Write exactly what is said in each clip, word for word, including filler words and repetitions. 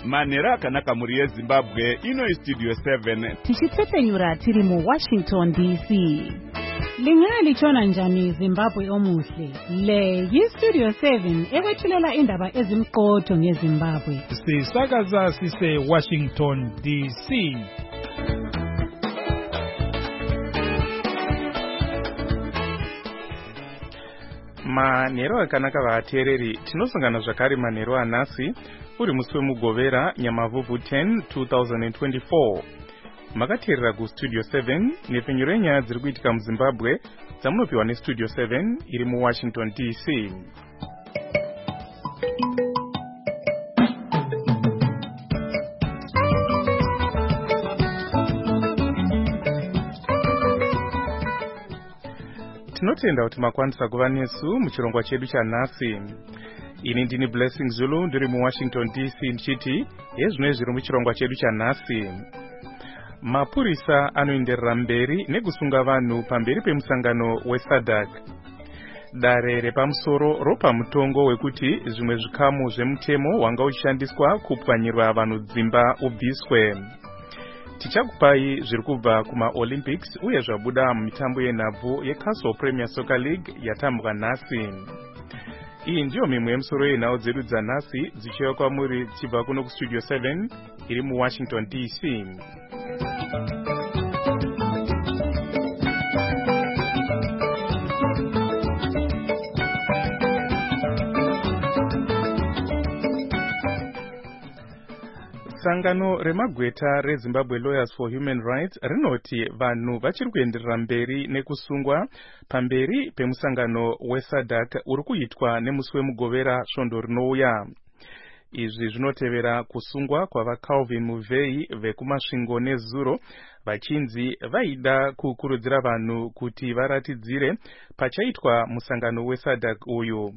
Manhero akanaka muri yeZimbabwe, ino iStudio seven. Tichitsepenyura tiri mu Washington D C. Lingali chona njani Zimbabwe omuhle. Le yiStudio seven ekwethulela indaba ezimqotho ngeZimbabwe. Sisakaza sise Washington D C. Manhero akanaka vateereri, tinosangana zvakare manhero anhasi uri musi wemugovera Nyamavhuvhu ten two thousand twenty-four. Makateerera kuStudio seven nepfenyuro yenyaya dziri kuitika muZimbabwe dzamunopiwa neStudio seven iri muWashington D C. Tinotenda kuti makwanisa kuva nesu muchirongwa chedu chanhasi. Ini ndini Blessing Zulu ndiri muWashington D C ndichiti yezvino zviri muchirongwa chedu chanhasi. Mapurisa anoenderera mberi nekusunga vanhu pamberi pemusangano weSADC. Dare repamusoro ropa mutongo wekuti zvimwe zvikamu zvemutemo wanga uchishandiswa kupwanyirwa vanhu dzimba ubviswe. Tichakupai zviri kubva kumaOlympics uye zvabuda mumitambo yenhabvu yeCastle Premier Soccer League yatambwa nhasi. Iyi ndiyo mimwe yemusoro yenhau dzedu dzanhasi dzichiuya kwamuri dzichibva kuno kuStudio seven iri muWashington D C. Sangano remagweta reZimbabwe Lawyers for Human Rights rinoti vanhu vachiri kuenderera mberi nekusungwa pamberi pemusangano weSADC uri kuitwa nemusi wemugovera svondo rinouya. Izvi zvinotevera kusungwa kwavaCalvin Muvei vekumasvingo neZuro vachinzi vaida kukurudzira vanhu kuti varatidzire pachaitwa musangano weSADC uyu.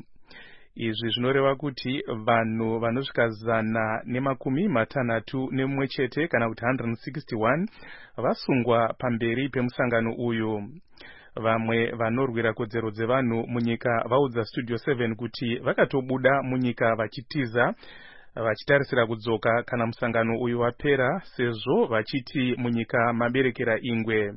Izvi zvinoreva kuti vanhu vanosvika zana nemakumi matanhatu nemumwe chete kana kuti one hundred sixty-one vasungwa pamberi pemusangano uyu. Vamwe vanorwira kodzero dzevanhu munyika vaudza Studio seven kuti vakatobuda munyika vachitiza vachitarisira kudzoka kana musangano uyu wapera sezvo vachiti munyika maberekera ingwe.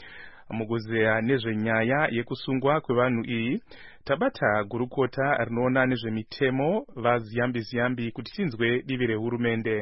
Mukuzeya nezvenyaya yekusungwa kwevanhu iyi tabata gurukota rinoona nezvemitemo vaZiyambi Ziyambi kuti tinzwe divi rehurumende.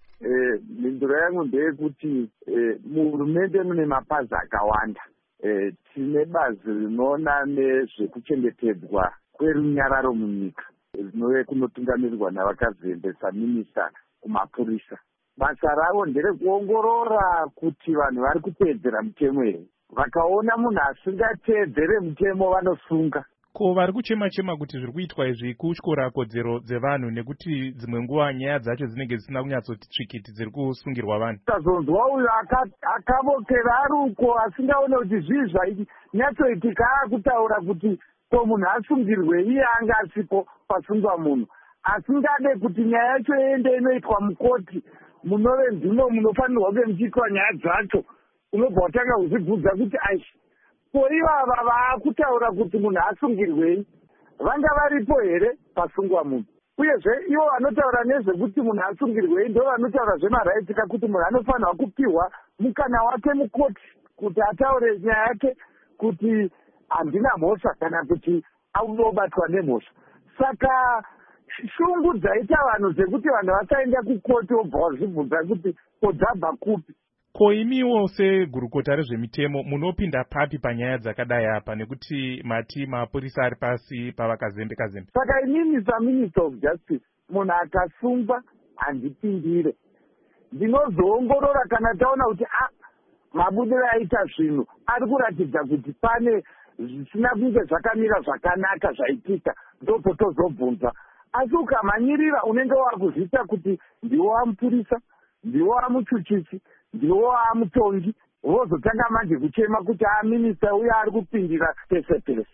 Eh, mindura yangu ndeyekuti eh, muhurumende mune mapazi akawanda. Eh, tine bazi rinoona nezvekuchengetedzwa kwerunyararo munyika rinove kunotungamirirwa navakazembesa minista kumapurisa. Basa ravo nderekuongorora kuti vanhu vari kuteedzera mutemo here. Vakaona munhu asingateedzere mutemo vanosunga. Ko vari kuchema chema kuti zviri kuitwa izvi kutyora kodzero dzevanhu nekuti dzimwe nguva nyaya dzacho dzinenge dzisina kunyatsoti tsvikiti dziri kusungirwa vanhu. Tazonzwa uyu akavokera ari uko asingaone kuti zvii zvainyatsoitika akutaura kuti ko munhu asungirwe iye anga asipo pasungwa munhu. Asingade kuti nyaya yacho iende inoitwa mukoti munove ndimo munofanirwa kunge muchiitwa nyaya dzacho. Unobva watanga kuzvibvunza kuti aishi ko ivava vaakutaura kuti munhu asungirwei vanga varipo here pasungwa munhu. Uyezve ivo vanotaura nezvekuti munhu asungirwei ndo vanotaura zvemaraitika kuti munhu anofanirwa kupiwa mukana wake mukoti kuti ataure nyaya yake kuti handina mhosva kana kuti aunobatwa nemhosva. Saka shungu dzaita vanhu dzekuti vanhu vasaenda kukoti wobva wazvibvunza kuti kodzabva kupi. Ko imiwo segurukota rezvemitemo munopinda papi panyaya dzakadai apa nekuti mati mapurisa ari pasi pavakazembeka zembe? Saka inini saMinister of Justice munhu akasungwa handipindire. Ndinozoongorora kana taona kuti ah mabudiro aita zvinhu ari kuratidza kuti pane zvisina kunge zvakamira zvakanaka zvaitika ndopo tozobvunza. Asi ukamhanyirira unenge wakuzviita kuti ndiwo wamupurisa, ndiwo wamuchuchisi, ndiwo wamutongi, vozotanga manje kuchema kuti aminista uya ari kupindira pese pese.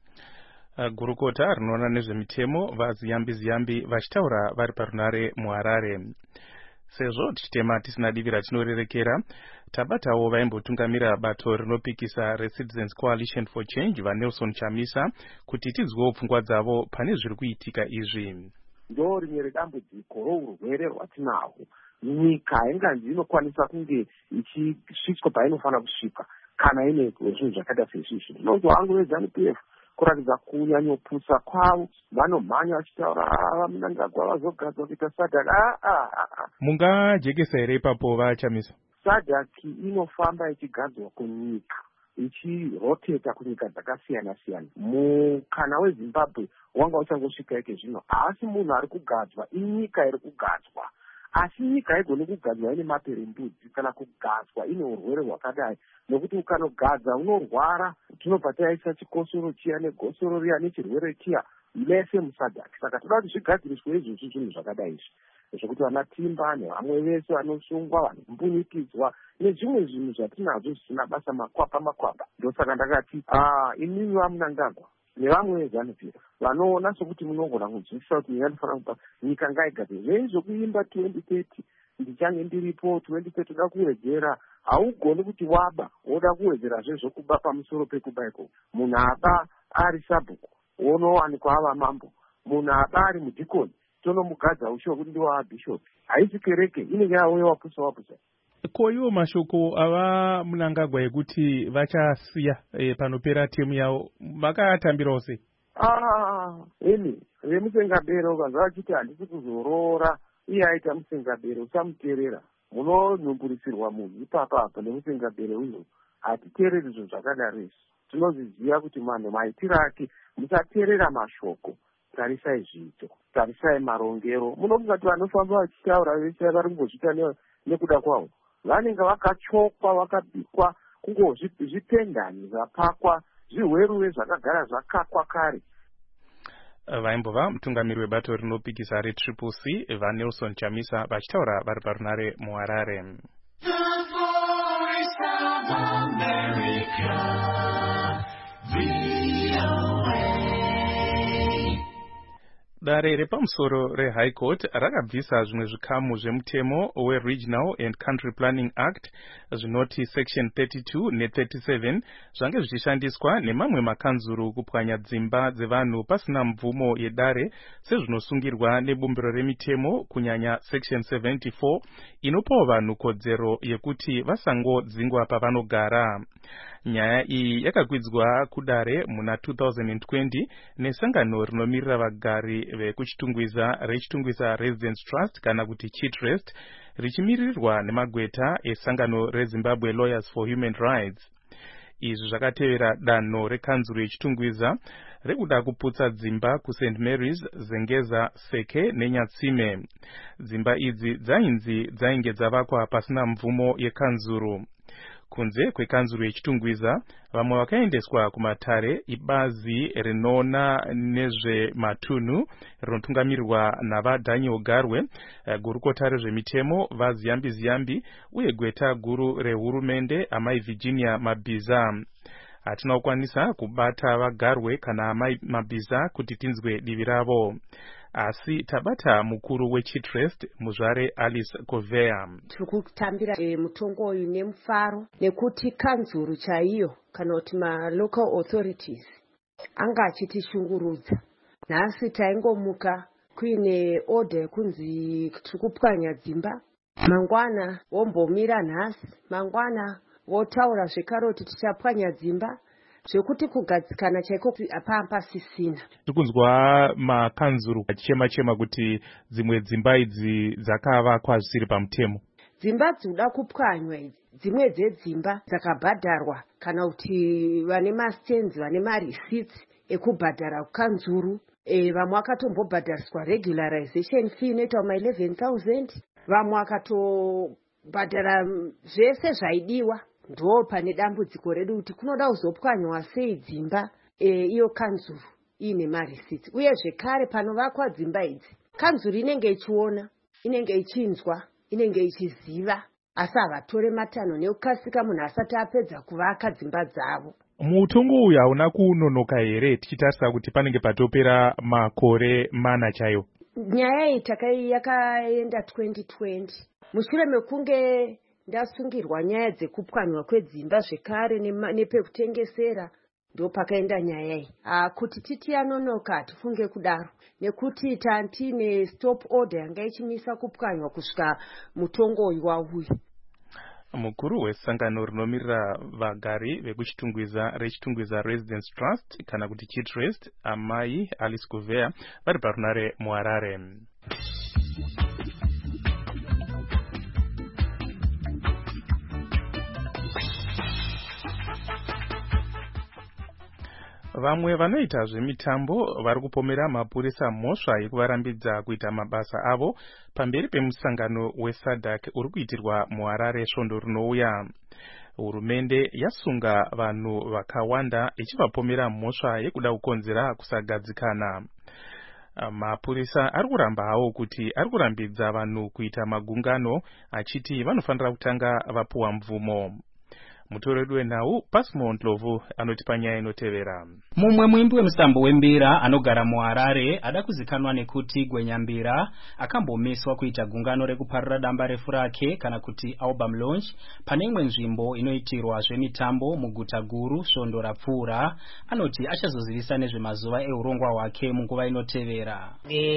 Gurukota rinoona nezvemitemo vaZiyambi Ziyambi vachitaura vari parunare muHarare. Sezvo tichitema tisina divi ratinorerekera, tabatawo vaimbotungamira bato rinopikisa reCitizens Coalition for Change vaNelson Chamisa kuti tidzwewo pfungwa dzavo pane zviri kuitika izvi. ndo rimwe redambudziko rourwere rwatinahwo. Nyika hainganzi inokwanisa kunge ichisvitswa painofanira kusvika kana ine zvinhu zvakaita sezvizvi. Ndinonzwa hangu veZANU-P F kuratidza kunyanyopusa kwavo, vanomhanya vachitaura vamunangagwa vazogadzwa kuita SADC. Mungajekesa here ipapo vaChamisa? SADC inofamba ichigadzwa kunyika, ichiroteta kunyika dzakasiyana siyana. Mukana weZimbabwe wanga uchangosvika ike zvino, asi munhu ari kugadzwa inyika iri kugadzwa. Asi nyika haigoni kugadzwa ine maperembudzi kana kugadzwa ine urwere hwakadai, nokuti ukanogadza unorwara. Tinobva taisa chikosoro chiya negosoro riya nechirwere chiya mese muSADC. Saka toda kuti zvigadziriswe izvozvi zvinhu zvakadai izvi, zvokuti vana Timba nevamwe vese vanosungwa, vanombunikidzwa nezvimwe zvinhu zvatinazvo zvisina basa, makwapa makwapa. Ndosaka ndakati imimi vamunangagwa nevamwe veZANU-P F vanoona sokuti munogona kunzwisisa kuti nyika inofanira kupa nyika ngaigadzwe. Zvei zvokuimba twenty thirty ndichange ndiripo twenty thirty toda kuwedzera, haugoni kuti waba woda kuwedzerazve zvokuba pamusoro pekuba iko. Munhu aba ari sabhuku unowanikwa ava mambo, munhu aba ari mudhikoni tonomugadza ushiwo kuti ndiwa bhishopi. Haisi kereke, inenge yauya wapusa wapusa. Ko iwo mashoko ava Munangagwa ekuti vachasiya e, panopera temu yavo vakatambirawo sei? Ah, imi vemusengabere ukanzwa vachiti handisi kuzorora iye aita musengabere usamuteerera. Munonhumburisirwa munhu ipapa apa nemusengabere uyu. Hatiteereri zvinhu zvakadaro izvi. Tinozviziva kuti manhu maitiro ake, musateerera mashoko, tarisai zviito, tarisai marongero. Munofunga kuti vanofamba vachitaura vese vari kungozviita nekuda kwavo, vanenge vakachokwa vakabikwa kungozvipendani zvapakwa zviweruwe zvakagara zvakakwa kare. Vaimbova mutungamiri webato rinopikisa reTriple C vaNelson Chamisa vachitaura vari parunare muHarare. Dare repamusoro reHigh Court rakabvisa zvimwe zvikamu zvemutemo weRegional and Country Planning Act zvinoti section thirty-two ne thirty-seven zvange zvichishandiswa nemamwe makanzuru kupwanya dzimba dzevanhu pasina mvumo yedare sezvinosungirwa nebumbiro remitemo, kunyanya section seventy-four inopawo vanhu kodzero yekuti vasangodzingwa pavanogara. Nyaya iyi yakakwidzwa kudare muna two thousand twenty nesangano rinomirira vagari vekuchitungwiza rechitungwiza Residence Trust kana kuti Chitrust, richimirirwa nemagweta esangano reZimbabwe Lawyers for Human Rights. Izvi zvakatevera danho rekanzuru yechitungwiza rekuda kuputsa dzimba kuSaint Mary's, Zengeza, Seke neNyatsime. Dzimba idzi dzainzi dzainge dzavakwa pasina mvumo yekanzuru. Kunze kwekanzuru yechitungwiza, vamwe vakaendeswa kumatare ibazi rinoona nezvematunhu rinotungamirirwa navaDaniel Garwe, gurukota rezvemitemo vaZiyambi Ziyambi uye gweta guru rehurumende amai Virginia Mabhiza. Hatina kukwanisa kubata vaGarwe kana amai Mabhiza kuti tinzwe divi ravo. Asi tabata mukuru weChitrust muzvare Alice Kovea. Tiri kutambira e, mutongo uyu nemufaro nekuti kanzuru chaiyo kana kuti ma-local authorities anga achitishungurudza. Nhasi taingomuka kuine order yekunzi tiri kupwanya dzimba, mangwana wombomira nhasi, mangwana wotaura zvekare kuti tichapwanya dzimba, zvekuti kugadzikana chaiko hapaa pasisina. Tikunzwa makanzuru achichema chema kuti dzimwe dzimba idzi dzakavakwa zvisiri pamutemo. Dzimba dzinoda kupwanywa idzi dzimwe dzedzimba dzakabhadharwa kana kuti vane mastenzi vane mareceipts ekubhadhara kukanzuru. E, vamwe vakatombobhadhariswa regularization fee inoita ma eleven thousand, vamwe vakatobhadhara zvese zvaidiwa. Ndo pane dambudziko redu kuti kunoda kuzopwanywa sei dzimba e, iyo kanzuru ine mareceipt. Uye zvekare panovakwa dzimba idzi kanzuru inenge ichiona, inenge ichinzwa, inenge ichiziva, asi havatore matanho nekukasika munhu asati apedza kuvaka dzimba dzavo. Mutongo uyu hauna kunonoka here tichitarisa kuti panenge patopera makore mana chayo? Nyaya iyi takai yakaenda twenty twenty mushure mekunge ndasungirwa nyaya dzekupwanywa kwedzimba zvekare nepekutengesera. ndo pakaenda nyaya iyi. Ah, kuti titi anonoka tifunge kudaro nekuti tantine stop order yanga ichimisa kupwanywa kusvika mutongo uyu wauya. Mukuru wesangano rinomirira vagari vekuchitungwiza rechitungwiza Residence Trust kana kuti Chitrust, amai Alice Gouveia vari parunare muHarare. Vamwe vanoita zvemitambo vari kupomera mapurisa mhosva yekuvarambidza kuita mabasa avo pamberi pemusangano weSADC uri kuitirwa muHarare svondo rinouya. Hurumende yasunga vanhu vakawanda ichivapomera mhosva yekuda kukonzera kusagadzikana. Mapurisa ari kuramba hawo kuti ari kurambidza vanhu kuita magungano achiti vanofanira kutanga vapuwa mvumo. Mutoredu wenhau Pasmo Ndlovu anotipa nyaya inotevera. Mumwe muimbi wemusambo wembira anogara muHarare ada kuzikanwa nekuti Gwenyambira akambomiswa kuita gungano rekuparira damba refu rake kana kuti album launch pane imwe nzvimbo inoitirwa zvemitambo muguta guru svondo rapfuura. Anoti achazozivisa nezvemazuva eurongwa hwake munguva inotevera.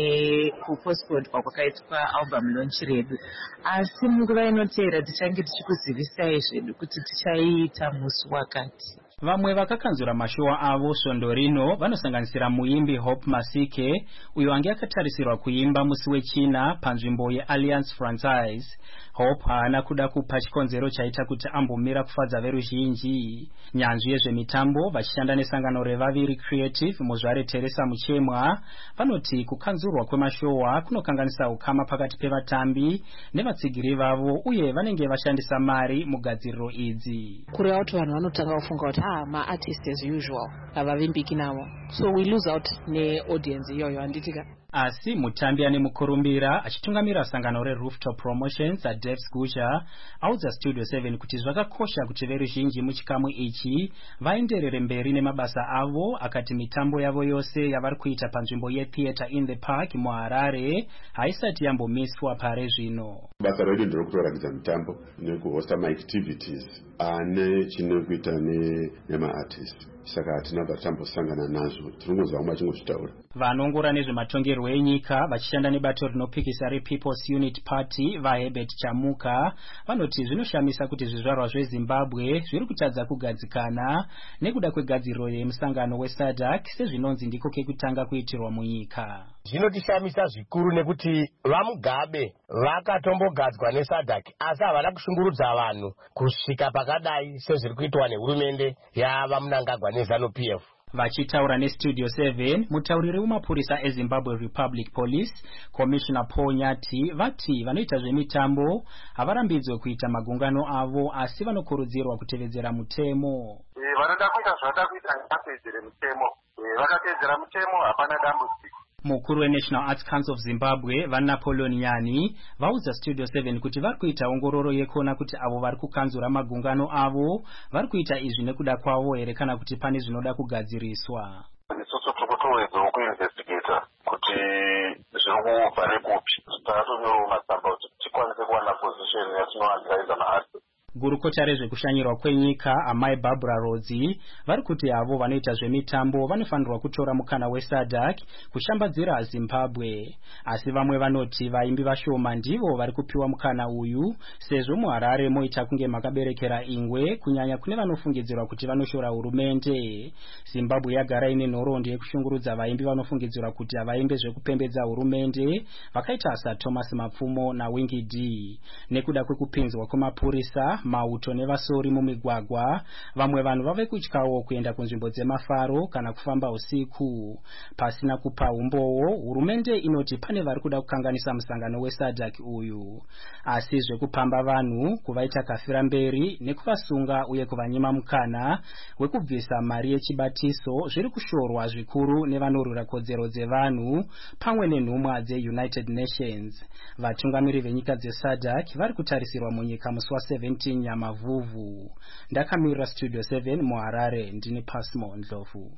E kupostponedwa kwakaitwa album launch redu, asi munguva inotevera tichange tichikuzivisai zvedu kuti tichaita musi wakati. Vamwe vakakanzura mashowa avo svondo rino vanosanganisira muimbi Hope Masike uyo ange akatarisirwa kuimba musi wechina panzvimbo yeAlliance Franchise. Hope haana kuda kupa chikonzero chaita kuti ambomira kufadza veruzhinji. Nyanzvi yezvemitambo vachishanda nesangano revaviri Creative muzvare Teresa Muchemwa vanoti kukanzurwa kwemashowa kunokanganisa ukama pakati pevatambi nevatsigiri vavo uye vanenge vashandisa mari mugadziriro idzi. Kureva kuti vanhu vanotanga kufunga kuti ah ma artists as usual havavimbiki navo, so we lose out ne audience iyoyo handitika. Asi mutambi ane mukurumbira achitungamira sangano reRooftop Promotions aDevs Gusha audza Studio seven kuti zvakakosha kuti veruzhinji muchikamu ichi vaenderere mberi nemabasa avo. Akati mitambo yavo yose yavari kuita panzvimbo yeTheatre in the Park muHarare haisati yambomiswa pare zvino. Basa redu ndiro kutoratidza mitambo nekuhosta maactivities ane chinokuita nemaartists, saka hatina batambosangana nazvo, tinongozva umwe achingozvitaura. Vanongora nezvematongerwo enyika vachishanda nebato rinopikisa rePeople's Unity Party vaHerbert Chamuka vanoti zvinoshamisa kuti zvizvarwa zveZimbabwe zviri kutadza kugadzikana nekuda kwegadziriro yemusangano weSADC sezvinonzi ndiko kekutanga kuitirwa munyika. Zvinotishamisa zvikuru nekuti vaMugabe vakatombogadzwa neSADC asi havana kushungurudza vanhu kusvika pakadai sezviri kuitwa nehurumende yavaMnangagwa neZANU-P F. Vachitaura neStudio seven, mutauriri wemapurisa eZimbabwe Republic Police, Commissioner Paul Nyati, vati vanoita zvemitambo havarambidzwe kuita magungano avo asi vanokurudzirwa kutevedzera mutemo. E, vanoda kuita zvavada kuita ngavatevedzere mutemo. E, vakatevedzera mutemo hapana dambudziko. Mukuru weNational Arts Council of Zimbabwe vaNapoleon Nyani vaudza Studio seven kuti vari kuita ongororo yekuona kuti avo vari kukanzura magungano avo vari kuita izvi nekuda kwavo here kana kuti pane zvinoda kugadziriswa. Isusu tiri kutoedzawo kuinvestigata kuti zviri kubva nekupi, taatonyorawo matsamba kuti tikwanise kuwana position yatinoadvisa maartists. Gurukota rezvekushanyirwa kwenyika amai Barbara Rodzi vari kuti avo vanoita zvemitambo vanofanirwa kutora mukana weSADC kushambadzira Zimbabwe, asi vamwe vanoti vaimbi vashoma ndivo vari kupiwa mukana uyu sezvo muHarare moita kunge makaberekera ingwe kunyanya kune vanofungidzirwa kuti vanoshora hurumende. Zimbabwe yagara ine nhoroondo yekushungurudza vaimbi vanofungidzirwa kuti havaimbe zvekupembedza hurumende vakaita saThomas Mapfumo naWingy D. Nekuda kwekupinzwa kwemapurisa, mauto nevasori mumigwagwa, vamwe vanhu vave kutyawo kuenda kunzvimbo dzemafaro kana kufamba usiku. Pasina kupa umbowo, hurumende inoti pane vari kuda kukanganisa musangano weSADC uyu. Asi zvekupamba vanhu kuvaita kafira mberi nekuvasunga uye kuvanyima mukana wekubvisa mari yechibatiso zviri kushorwa zvikuru nevanorwira kodzero dzevanhu pamwe nenhumwa dzeUnited Nations. Vatungamiri venyika dzeSADC vari kutarisirwa munyika musi wa17 Nyamavhuvhu. Ndakamirira Studio seven muHarare, ndini Pasmo Ndlovu.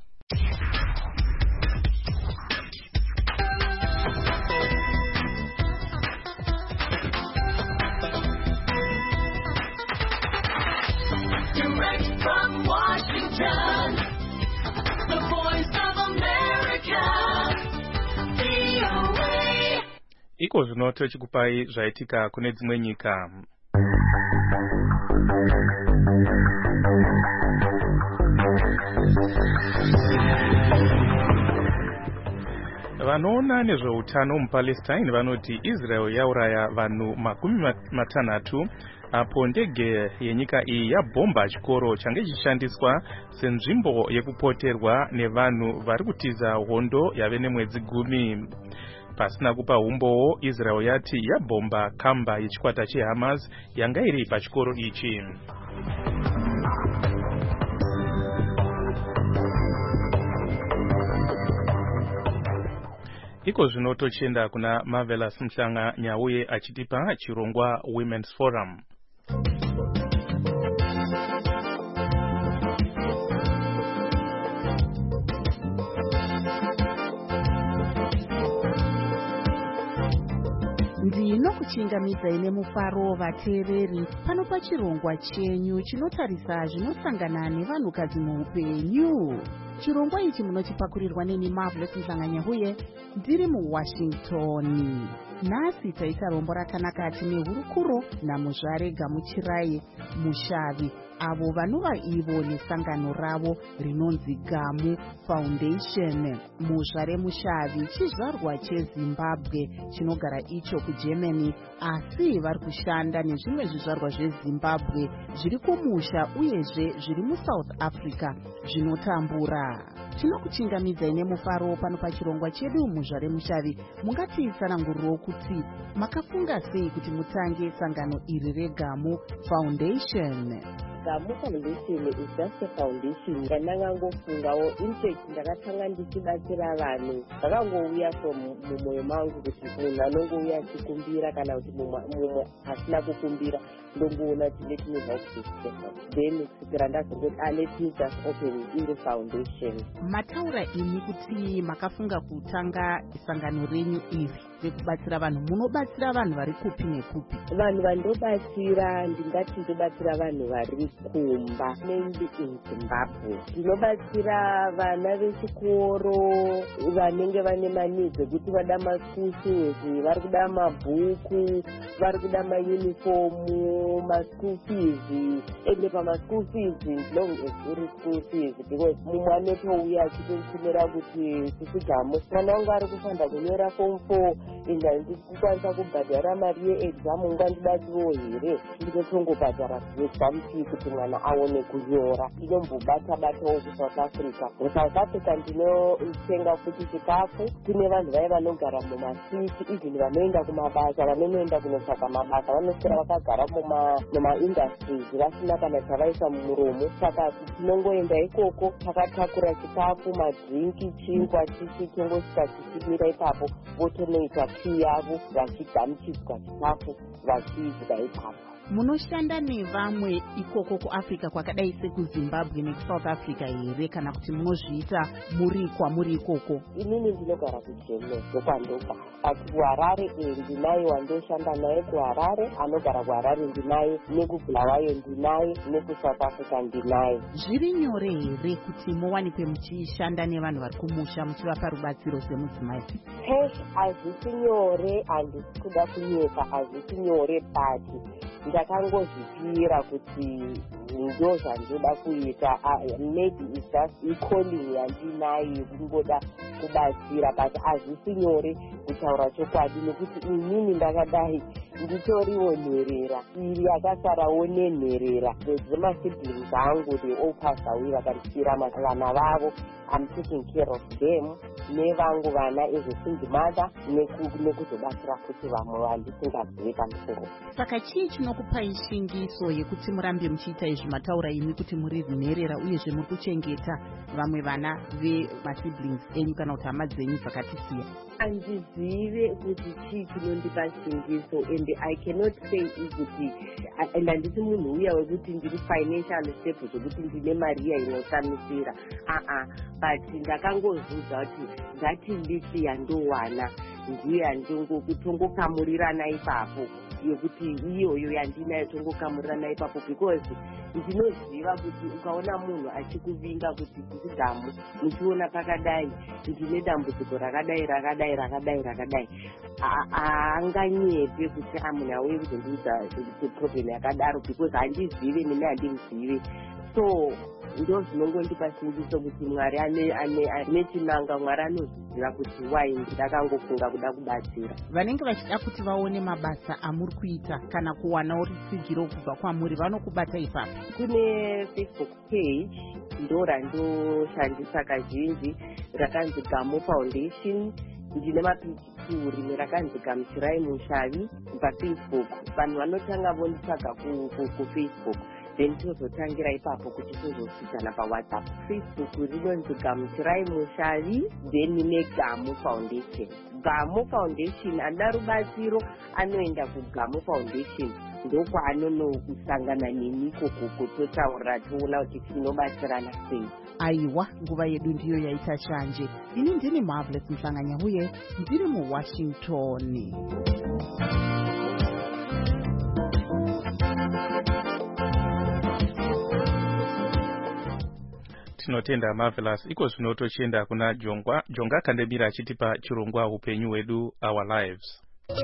Direct from Washington, iko zvino tochikupai zvaitika kune dzimwe nyika. Vanoona nezveutano muPalestine vanoti Israel yauraya vanhu makumi matanhatu apo ndege yenyika iyi yabhomba chikoro change chishandiswa senzvimbo yekupoterwa nevanhu vari kutiza hondo yave nemwedzi gumi. Pasina kupa umbowo, Israel yati yabhomba kamba yechikwata cheHamas yanga iri pachikoro ichi. Iko zvino tochenda kuna Marvelous Mhlanga Nyauye achitipa chirongwa Women's Forum. Ndinokuchingamidza ine mufaro vateereri pano pachirongwa chenyu chinotarisa zvinosangana nevanhukadzi muupenyu. Chirongwa ichi munochipakurirwa neni Marvelous Mhlanga Nyauye ndiri muWashington. Nhasi taita rombo rakanaka tine hurukuro naMuzvare Gamuchirai Mushavi, avo vanova ivo nesangano ravo rinonzi Gamu Foundation. Muzvare Mushavi chizvarwa cheZimbabwe chinogara icho kuGermany, asi vari kushanda nezvimwe zvizvarwa zveZimbabwe zviri kumusha uyezve zviri muSouth Africa zvinotambura. Tinokuchingamidza ine mufaro pano pachirongwa chedu. Muzvare Mushavi, mungatitsanangurirawo kuti makafunga sei kuti mutange sangano iri reGamu Foundation? Gamu Foundation is just a foundation yandangangofungawo interest ndakatanga ndichibatsira vanhu vakangouya from mumwoyo mangu kuti munhu anongouya achikumbira kana kuti mumwe asina kukumbira ndongoona kuti let me help this person, then kusvikira ndazongoti ah let me just open iri foundation. Mataura imi kuti makafunga kutanga sangano renyu iri rekubatsira vanhu. Munobatsira vanhu vari kupi nekupi? Vanhu vandobatsira ndingati ndobatsira vanhu vari kumba mainly in Zimbabwe. Ndinobatsira vana vechikoro vanenge vane manidzi ekuti vada maschool fees, vari kuda mabhuku, vari kuda maunifomu, maschool fees. Ende pamaschool fees long as uri school fees because mumwe anotouya achitotumira kuti sisigamu mwana wangu ari kufanda kunyora form four enda ndikukwanisa kubhadhara mari yeexam ungandibatsirawo here ndinotongobhadhara exam fee kuti mwana aone kunyora. Ndinombobata-batawo kuSouth Africa. MuSouth Africa ndinotenga futi chikafu. Tine vanhu vaye vanogara mumasiti, even vanoenda kumabasa, vanonoenda kunotsvaka mabasa vanoswera vakagara mumaindustries vasina kana chavaisa mumuromo. Saka tinongoenda ikoko takatakura chikafu, madrinki, chingwa, chichi tongosvika tichimira ipapo votonoita tii yavo vachigamuchidzwa chikafu vachidya ipapo. Munoshanda nevamwe ikoko kuAfrica kwakadai sekuZimbabwe nekuSouth Africa here kana kuti munozviita muri kwamuri ikoko? Inini ndinogara kuGermany ndokwandobva, but kuHarare ndinaye wandoshanda naye kuHarare, anogara kuHarare ndinaye, nekubulawayo ndinaye, nekuSouth Africa ndinaye. Zviri nyore here kuti muwanikwe muchishanda nevanhu vari kumusha muchivapa rubatsiro semudzimai? Hesh, hazvisi nyore, handisi kuda kunyeka, hazvisi nyore, but ndakangozvipira kuti ndo zvandoda kuita. Maybe it's just icalling yandinayo kungoda kubatsira, but hazvisi nyore kutaura chokwadi nekuti inini ndakadai nditoriwo nherera, iri yakasarawo nenherera. Dzemasiblings angu they all passed away, vakandisira vana vavo. I'm taking care of them nevangu vana as a single mother nekuzobatsira kuti vamwe vandisingazive pamusoro. Saka chii chinokupai shingiso yekuti murambe muchiita izvi mataura imi kuti muri nherera uyezve muri kuchengeta vamwe vana vemasiblings enyu kana kuti hama dzenyu dzakatisiya? Handizive kuti chii chinondipa shingiso, and I cannot say kuti and handisi munhu uya wekuti ndiri financial stable zvekuti ndine mariya inotamisira aa but ndakangozudza kuti ngati ndichi yandowana ndiye andongokutongokamurirana ipapo yekuti iyoyo yandinayo tongokamurirana ipapo, because ndinoziva kuti ukaona munhu achikuvinga kuti tiri dhamu muchiona pakadai ndine dambudziko rakadai rakadai rakadai rakadai, haanganyepe kuti amunhu auye kuzondiudza problem yakadaro, because handizive nemi handimuzive. So ndo zvinongondipa simbiso kuti Mwari ane chinanga, Mwari anozviziva kuti wai ndakangofunga kuda kubatsira. Vanenge vachida kuti vaone mabasa amuri kuita kana kuwanawo rutsigiro kubva kwamuri vanokubata ipapo? Kune Facebook page ndo randoshandisa kazhinji rakanzi Gamo Foundation. Ndine mapikitu rimwe rakanzi Gamuchirai Mushavi paFacebook. Vanhu vanotanga vonditsvaga kuFacebook, then tozotangira ipapo kuti tozosvitsana paWhatsApp. Facebook rinonzi Gamuchirai Mushavi, then ine Gamo Foundation. Gamo Foundation ana rubatsiro anoenda kuGamo Foundation, ndokwaanonosangana nemi ikoko totaura toona kuti tinobatsirana sei. Aiwa, nguva yedu ndiyo yaita shanje. Ini ndini Marvelous Mhlanganya uye ndiri muWashington. Tinotenda Marvelous. Iko zvino tochienda kuna Jongwa. Jonga Kandemira achitipa chirongwa upenyu wedu, Our Lives.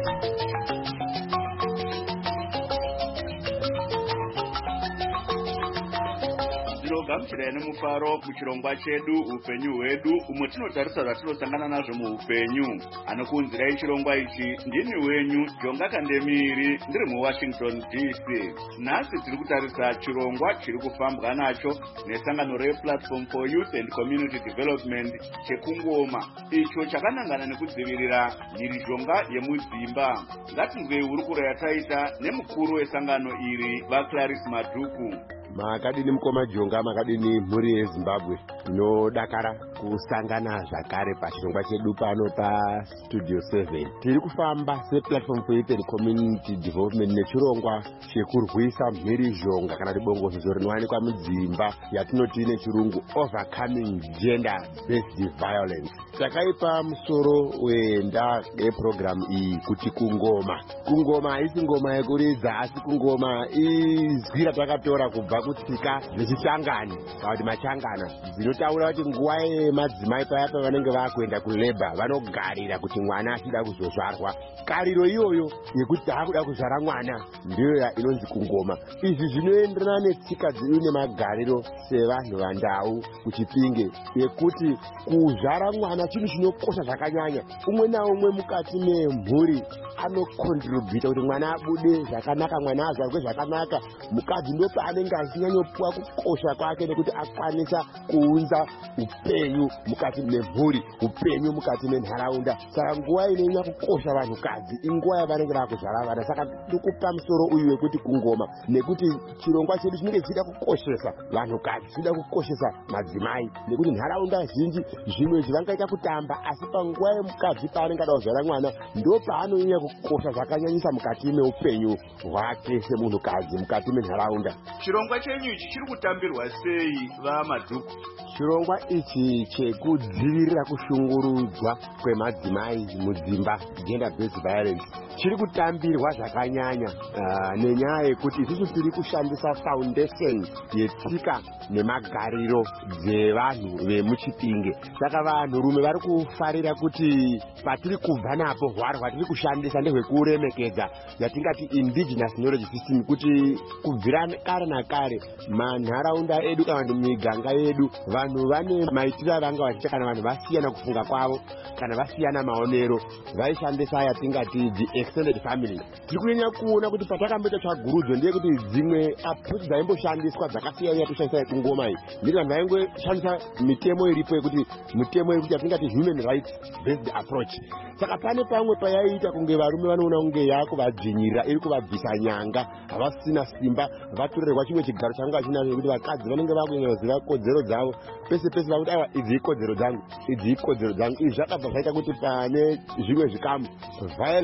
Gamuchirai nemufaro muchirongwa chedu upenyu hwedu, umwe tinotarisa zvatinosangana nazvo muupenyu. Anokuunzirai chirongwa ichi ndini wenyu Jonga Kandemiri, ndiri muWashington D C. Nhasi tiri kutarisa chirongwa chiri kufambwa nacho nesangano rePlatform for Youth and Community Development chekungoMa, icho chakanangana nekudzivirira mhirizhonga yemudzimba. Ngatinzwei hurukuro yataita nemukuru wesangano iri, vaClarice Madhuku. Makadini mukoma Jonga, makadini muri yeZimbabwe. Tinodakara kusangana zvakare pachirongwa chedu pano paStudio seven. Tiri kufamba sePlatform for Youth and Community Development nechirongwa chekurwisa mhirizhonga kana kuti bongozozo rinowanikwa mudzimba yatinoti nechirungu Overcoming Gender Based Violence. Takaipa musoro wenda yeprogram iyi kuti kungoma. Kungoma haisi ngoma yekuridza, asi kungoma izwi ratakatora kubva kutsika zvechichangani kana kuti machangana dzinotaura kuti nguva yemadzimai paya pavanenge vakuenda kuleba vanogarira kuti mwana achida kuzozvarwa. Kariro iyoyo yekuti taakuda kuzvara mwana ndiyo inonzi kungoma. Izvi zvinoenderana netsika dzedu nemagariro sevanhu vandau kuChipinge, yekuti kuzvara mwana chinhu chinokosha zvakanyanya. Umwe naumwe mukati memhuri anokontributa kuti mwana abude zvakanaka, mwana azvarwe zvakanaka. Mukadzi ndo paanenge achinyanyopwa kukosha kwake nekuti akwanisa kuunza upenyu mukati memhuri, upenyu mukati menharaunda. Saka nguva inonyanya kukosha vanhukadzi inguva yavanenge vakuzvara vana. Saka ndikupa musoro uyu wekuti kungoma, nekuti chirongwa chedu chinenge chichida kukoshesa vanhukadzi, chichida kukoshesa madzimai, nekuti nharaunda zhinji zvimwe zvivangaita kutamba, asi panguva yemukadzi paanenge ada kuzvara mwana ndo paanonyanya kukosha zvakanyanyisa mukati meupenyu hwake semunhukadzi mukati menharaunda. Chirongwa chenyu ichi chiri kutambirwa sei, vaMadhuku? Chirongwa ichi chekudzivirira kushungurudzwa kwemadzimai mudzimba, gender based violence, chiri kutambirwa zvakanyanya uh, nenyaya yekuti isusu tiri kushandisa foundation yetsika nemagariro dzevanhu vemuChipinge. Saka vanhurume vari kufarira kuti patiri kubva napo hwaro hwatiri kushandisa ndehwekuremekedza yatingati indigenous knowledge system, kuti kubvira kare nakare manharaunda edu kana kuti miganga yedu vanhu vane maitiro avanga vachiita kana vanhu vasiyana kufunga kwavo kana vasiyana maonero vaishandisa yatingati the extended family. Tiri kunyanya kuona kuti patakamboita tsvagurudzo ndeye kuti dzimwe approach dzaimboshandiswa dzakasiyana yakushandisa yekungoma iyi ndiri vanhu vaingoshandisa mitemo iripo yekuti mitemo yekuti yatingati human rights based approach. Saka pane pamwe payaita kunge varume vanoona kunge yakuvadzvinyirira iri kuvabvisa nyanga, havasina simba, vatorerwa chimwe chigaro changa chinacho kuti vakadzi vanenge vakunyaziva kodzero dzavo pese pese vakuti aiwa idzi ikodzero dzangu, idzi ikodzero dzangu. Izvi zvakabva zvaita kuti pane zvimwe zvikamu violence yacho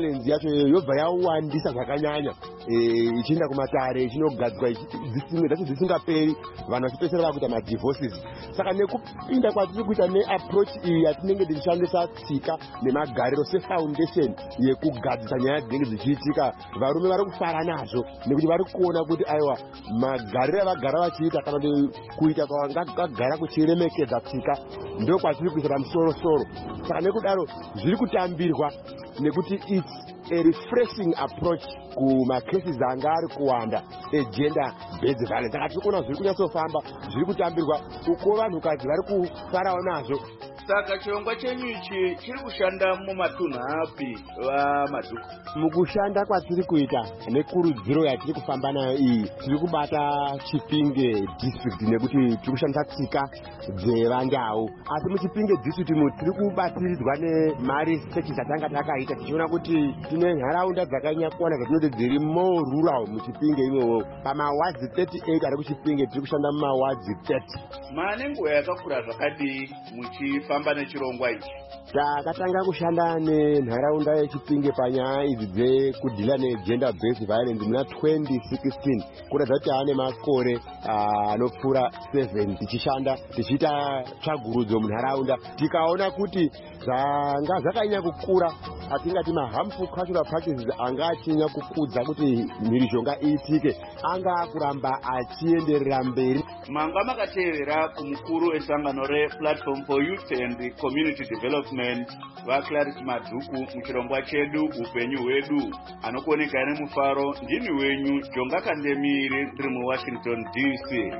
yobva yawandisa zvakanyanya ichienda kumatare ichinogadzwa dzisimwe dzacho dzisingaperi vanhu vachipedzisira vakuita madivorces. Saka nekupinda kwatiri kuita neapproach iyi yatinenge tichishandisa tsika nemagariro sefoundation yekugadzisa nyaya dzinenge dzichiitika, varume vari kufara nazvo nekuti vari kuona kuti aiwa magariro avagara vachiita kana kuita kwavangagara kuchiremekedza tsika ndo kwatiri kuisa pamusoro-soro. Saka nekudaro zviri kutambirwa nekuti it's a refreshing approach kumacases anga ari kuwanda egender based violence. Saka tiri kuona zviri kunyatsofamba, zviri kutambirwa uko vanhukadzi vari kufarawo nazvo. Saka chirongwa chenyu ichi chiri kushanda mumatunhu api vaMadhuku? Mukushanda kwatiri kuita nekurudziro yatiri kufamba nayo iyi, tiri kubata Chipinge district nekuti tiri kushandisa tsika dzevandau. Asi muChipinge district mu tiri kubatiridzwa nemari sechi dzatanga takaita tichiona kuti tine nharaunda dzakanyanya kuona dzatinoti dziri more rural muChipinge imomo. Pamawadzi thirty-eight ari kuChipinge tiri kushanda mumawadzi thirty. Mane nguva yakakura zvakadii muchifamba nechirongwa ichi? Takatanga kushanda nenharaunda yeChipinge panyaya idzi dzekudhila negender based violence muna twenty sixteen. Kuratidza kuti ane makore anopfuura seven tichishanda tichiita tsvagurudzo munharaunda, tikaona kuti zvanga zvakanyanya kukura atingati maharmful cultural practices anga achinyanya kukudza kuti mhirizhonga iitike, anga akuramba achienderera mberi. Manga makatevera kumukuru wesangano rePlatform for Youth and Community Development vaClarity Madhuku muchirongwa chedu upenyu hwedu. Anokuoneka nemufaro ndini wenyu Jonga Kandemiri ndiri muWashington D C.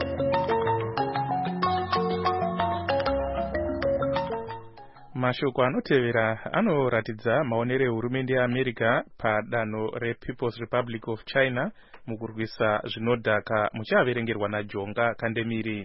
Mashoko anotevera anoratidza maonero ehurumende yeAmerica padanho rePeople's Republic of China mukurwisa zvinodhaka, muchaverengerwa naJonga Kandemiri.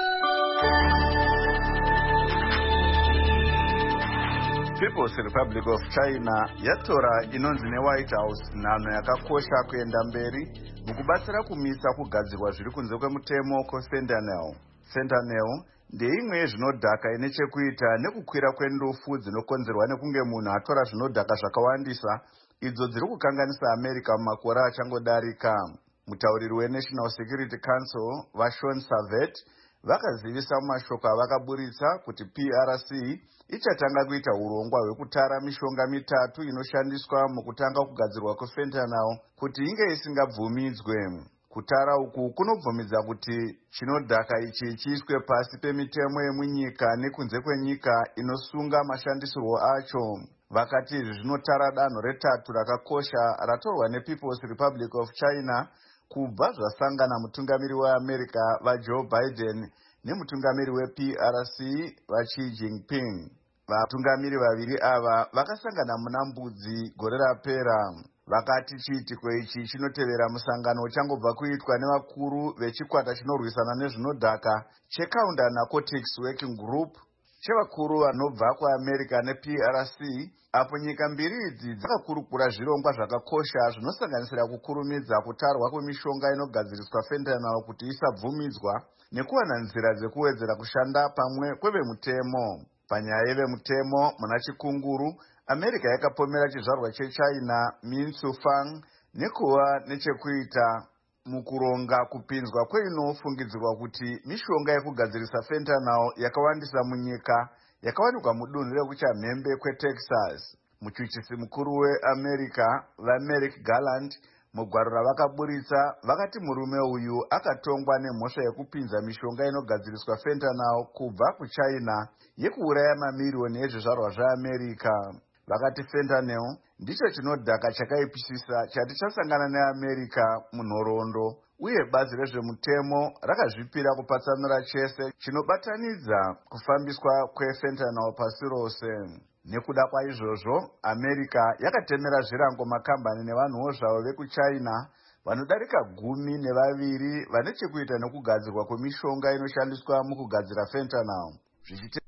People's Republic of China yatora inonzi neWhite House nhano yakakosha kuenda mberi mukubatsira kumisa kugadzirwa zviri kunze kwemutemo kwefentanyl. Fentanyl ndeimwe yezvinodhaka ine chekuita nekukwira kwendufu dzinokonzerwa nekunge munhu atora zvinodhaka zvakawandisa, idzo dziri kukanganisa America mumakore achangodarika. Mutauriri weNational Security Council vaSean Savet vakazivisa mumashoko avakaburitsa kuti P R C ichatanga kuita urongwa hwekutara mishonga mitatu inoshandiswa mukutanga kugadzirwa kwefentanyl kuti inge isingabvumidzwe. Kutara uku kunobvumidza kuti chinodhaka ichi chiiswe pasi pemitemo yemunyika nekunze kwenyika inosunga mashandisirwo acho. Vakati izvi zvinotara danho retatu rakakosha ratorwa nePeople's Republic of China kubva zvasangana mutungamiri weAmerica vaJoe Biden nemutungamiri weP R C vaXi Jinping. Vatungamiri vaviri ava vakasangana muna Mbudzi gore rapera. Vakati chiitiko ichi chinotevera musangano uchangobva kuitwa nevakuru vechikwata chinorwisana nezvinodhaka cheCounter Narcotics Working Group chevakuru vanobva kuAmerica neP R C, apo nyika mbiri idzi dzakakurukura zvirongwa zvakakosha zvinosanganisira kukurumidza kutarwa kwemishonga inogadziriswa fentanyl kuti isabvumidzwa nekuwana nzira dzekuwedzera kushanda pamwe kwevemutemo. Panyaya yevemutemo muna chikunguru, America yakapomera chizvarwa cheChina Min Sufang nekuva nechekuita mukuronga kupinzwa kweinofungidzirwa kuti mishonga yekugadzirisa fentanyl yakawandisa munyika yakawanikwa mudunhu rekuchamhembe kweTexas. Muchuchisi mukuru weAmerica vaMerrick Garland mugwaro ravakaburitsa vakati murume uyu akatongwa nemhosva yekupinza mishonga inogadziriswa fentanyl kubva kuChina yekuuraya mamiriyoni ezvizvarwa zveAmerica. Vakati fentanyl ndicho chinodhaka chakaipisisa chati chasangana neAmerica munhoroondo, uye bazi rezvemutemo rakazvipira kupatsanura chese chinobatanidza kufambiswa kwefentanyl pasi rose. Nekuda kwaizvozvo, America yakatemera zvirango makambani nevanhuwo zvavo vekuChina vanodarika gumi nevaviri vane chekuita nekugadzirwa kwemishonga inoshandiswa mukugadzira fentanyl. Zvichite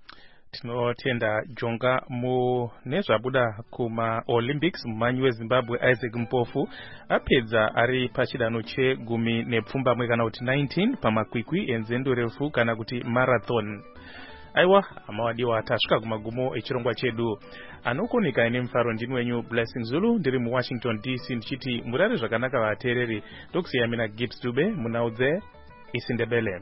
tinotenda Jonga. Mu nezvabuda kumaOlympics, mumanyi weZimbabwe Isaac Mpofu apedza ari pachidanho chegumi nepfumbamwe kana kuti nineteen pamakwikwi enzendo refu kana kuti marathon. aiwa amawadiwa atasvika kumagumo echirongwa chedu. Anokonika ine mufaro ndini wenyu Blessing Zulu ndiri muWashington D C ndichiti murare zvakanaka vateereri. Ndokusiya mina Gibbs Dube munaudze isiNdebele.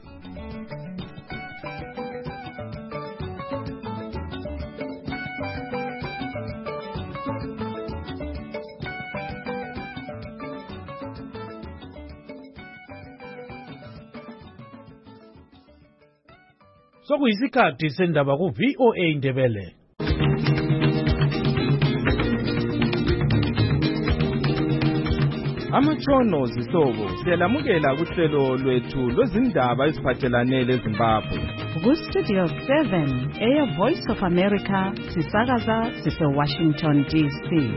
Sokuyisikhathi sendaba ku V O A Ndebele. Amatshono zihlobo siyalamukela kuhlelo lwethu lwezindaba eziphathelane leZimbabwe. Ku Studio seven, Air Voice of America, sisakaza sise Washington D C.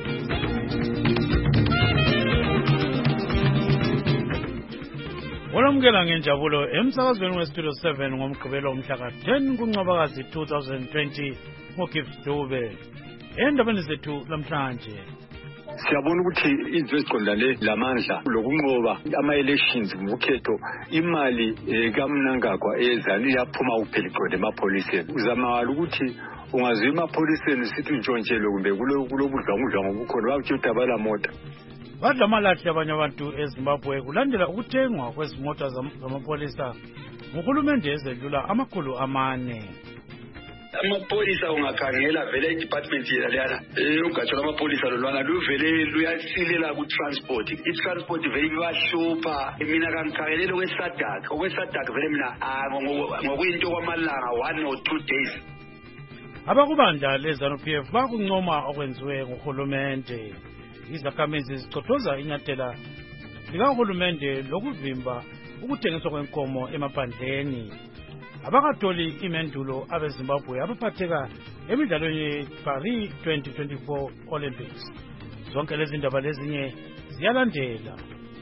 Olamukela ngenjabulo emsakazweni weStudio seven ngomgqibelo umhla ka ten kuNcwabakazi two thousand twenty ngoGibbs Dube. Endabeni zethu namhlanje siyabona ukuthi izinto eziqondane lamandla lokunqoba ama-elections ngokhetho imali kaMnangagwa ezani yaphuma kuphela iqonde emapholiseni. Uzamala ukuthi ungazwe emapholiseni sithi untshontshelwe kumbe kulobudlwangudlwangu obukhona bakutshela ukuthi abalamota. badla amalahle abanye abantu eZimbabwe kulandela ukuthengwa kwezimota zamapolisa nguhulumende ezedlula amakhulu amane. Amapolisa ungakhangela vele i-department yalana ugatsha lwamapolisa lolwana luvele luyasilela ku-transport. I-transport vele ibahlupha. Mina kangikhangelele okweSadak okweSadak vele mina ngokuyinto kwamalanga one or two days. Abakubandla leZANU-P F bakuncoma okwenziwe nguhulumende. Izakhamizi zicothoza inyathela likahulumende lokuvimba ukuthengiswa kwenkomo emaphandleni. Abakatholi imendulo abeZimbabwe abaphatheka emidlalweni yeParis twenty twenty-four Olympics. Zonke lezi ndaba lezinye ziyalandela.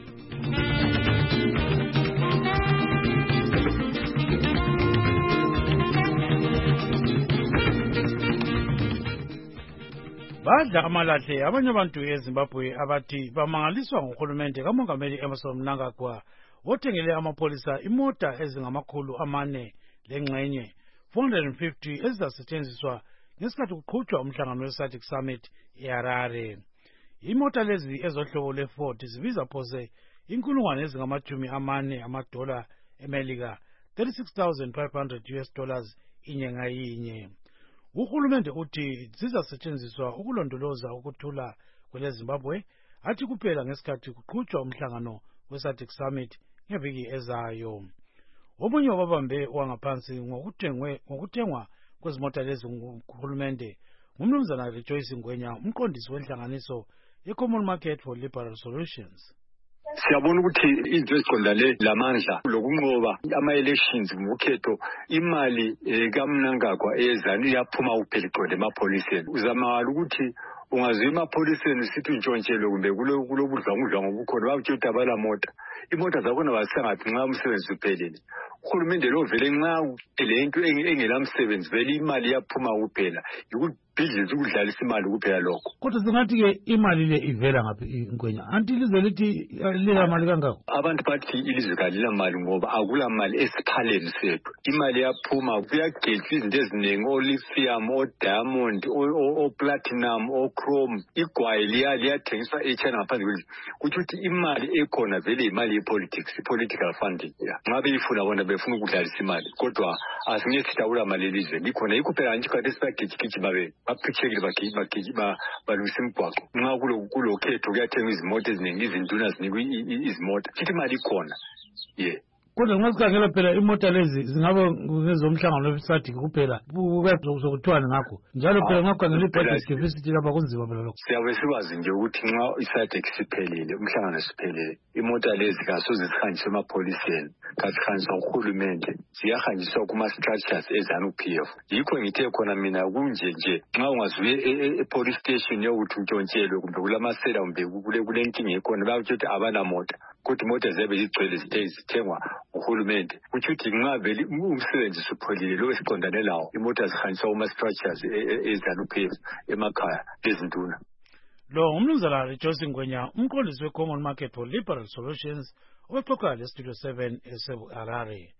Badla amalahle abanye abantu eZimbabwe abathi bamangaliswa nguhulumende kaMongameli Emmerson Mnangagwa othengele amapolisa imota ezingamakhulu amane lengxenye four hundred fifty ezizasetshenziswa ngesikhathi kuqhutshwa umhlangano weSADC Summit eHarare. Imota lezi ezohlobo lweFord zibiza phose inkulungwane ezingamajumi amane amadola eMelika thirty-six thousand five hundred U S dollars inyanga yinye. Uhulumende uthi zizasetshenziswa ukulondoloza ukuthula kweleZimbabwe athi kuphela ngesikhathi kuqhutshwa umhlangano weSADC Summit ngeviki ezayo. Omunye wababambe wangaphansi ngokuthengwe ngokuthengwa kwezimota lezi nguhulumende ngumnumzana Rejoice Ngwenya umqondisi wenhlanganiso ye-Common Market for Liberal Solutions. Siyabona ukuthi izinto eziqondane lamandla lokunqoba ama-elections ngokhetho imali kaMnangagwa ezani yaphuma kuphela iqonde emapholiseni. Uzamala ukuthi ungazwe emapholiseni sithi untshontshelwe kumbe kulobudlwangudlwangu obukhona bakutshela ukuthi abalamota. Imota zakhona bazisangathi nxa umsebenzi uphelele. Uhulumende lo vele nxa le nto engelamsebenzi vele imali yaphuma kuphela yikubhidliza ukudlalisa imali kuphela lokho. Kodwa singathi ke imali le ivela ngaphi Ngwenya? Anti ilizwe lithi lila mali kangako? Abantu bathi ilizwe kalila mali ngoba akula mali esiphaleni sethu. Imali yaphuma kuyagetsha izinto eziningi o-lithium, o-diamond, o-platinum, o-chrome. Igwayi liyathengiswa eChina ngaphandle kwelizwe. Kuthi ukuthi imali ekhona vele imali yepolitics, political funding. Ngabe ifuna bona befuna ukudlalisa imali kodwa asingeke sitawula mali elizwe likhona yikho phela nje kade sibagijigiji babe baphichekile bagiji balungisa imigwaqo nxa kulo khetho kuyathengwa izimota eziningi izinduna zinikwa izimota sithi imali ikhona ye. Kodwa nxa sikhangela phela imota lezi zingaba ngezomhlangano weSADC kuphela kuzokuthiwani ngakho njalo phela ngakhangela i-budget deficit lapha kunzima phela lokho. Siyabe sikwazi nje ukuthi nxa iSADC siphelile umhlangano siphelile imota lezi kasoze zihanjiswe emapholiseni kazihanjiswa nguhulumende ziyahanjiswa kuma-structures eZANU-P F. Yikho ngithe khona mina kunje nje nxa ungazuye e-police station yokuthi untshontshelwe kumbe kulamasela kumbe kule nkinga ekhona bakutshela ukuthi abanamota kodwa imota ziyabe zigcwele zithengwa uhulumende. Kuthi ukuthi nxa vele umsebenzi usuphelile lo esiqondane lawo imota zihanjiswa kuma-structures eZANU-P F emakhaya lezinduna. Lo umnumzana Rejoice Ngwenya umqondisi we-Common Market for Liberal Solutions obexoxa leStudio seven eseHarare.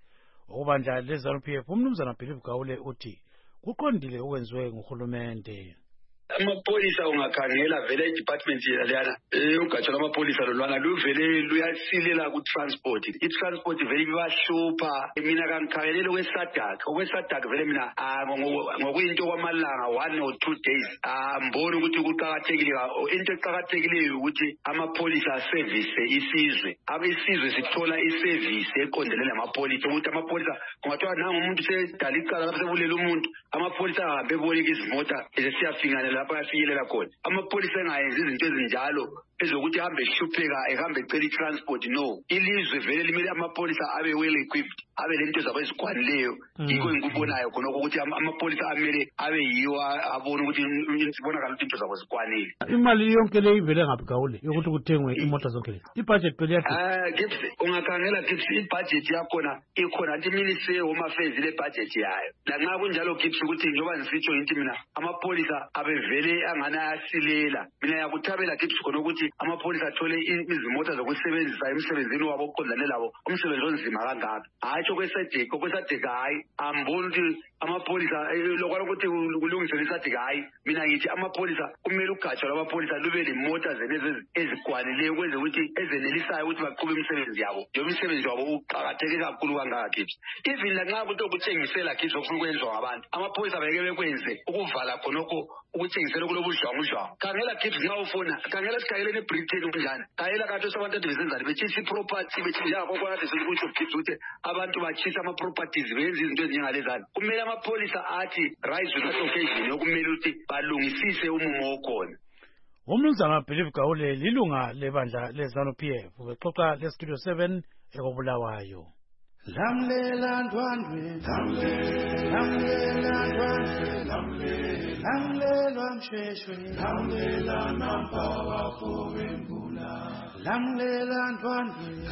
Okubandla leZANU P F umnumzana Philip Gawule uthi kuqondile okwenziwe nguhulumende. Amapholisa ungakhangela vele department yalana ugatsha lamapolisa lolwana luvele luyasilela ku transport i-transport vele ibashupha mina kangikhangelele kweSADC okweSADC vele mina ngokuyinto kwamalanga one or two days ambona ukuthi kuqhakathekile into eqhakathekileyo ukuthi amapolisa service isizwe abesizwe sithola iservice eqondele lamapolisa ukuthi amapolisa kungathiwa nangu umuntu sedala icala lapho sebulela umuntu amapolisa ahambe eboleka izimota ezisiyafingana lapha yafinyelela khona amapolisa engayenzi izinto ezinjalo ezokuthi hambe ehlupheka ehambe ecela i-transport no ilizwe vele limele amapolisa abe well equipped abe lento zabo ezikwanileyo yikho engikubonayo khona ukuthi amapolisa amele abe yiwo abona ukuthi sibonakala ukuthi into zabo zikwanile. Imali yonke le ivele ngaphi Gawule yokuthi kuthengwe imoto zonke lezi i-budget phela yathi ah gift ungakhangela gift i-budget yakhona ikhona nje ministry home affairs le budget yayo la nxa kunjalo gift ukuthi njoba ngisitsho into mina amapolisa abevele angana yasilela mina yakuthabela gift khona ukuthi amapolisa athole izimota zokusebenzisa emsebenzini wabo oqondane labo umsebenzi onzima kangaka hayi kweSADC kweSADC hayi ambona ukuthi amapolisa lokho ukuthi kulungiswe leSADC hayi mina ngithi amapolisa kumele ugatsha lwabapolisa lube lemota zenezi ezikwanileyo ukwenza ukuthi ezenelisayo ukuthi baqhube imisebenzi yabo njengoba imisebenzi wabo uqhakatheke kakhulu kangaka kithi even la nxa ukuthi ukuthengisela kithi okufuna ukwenziwa ngabantu amapolisa beke bekwenze ukuvala khonokho ukuthengisela kulobudlwangudlwangu khangela kithi nxa ufuna khangela sikhangele neBritain kunjani khangela kanti abantu abesenzani betshisa iproperty betshisa konke kade sikutsho kithi ukuthi abantu bachisa ama properties benza izinto ezinjengalezana kumele amapolisa athi rise with occasion yokumele ukuthi balungisise umumo okhona. Umnumzana Philip Gawule lilunga lebandla leZANU P F bexoxa le Studio seven ekobulawayo. Lamlela ndwandwe lamlela ndwandwe lamlela msheshwe lamlela nampawa kowembula lamlela ndwandwe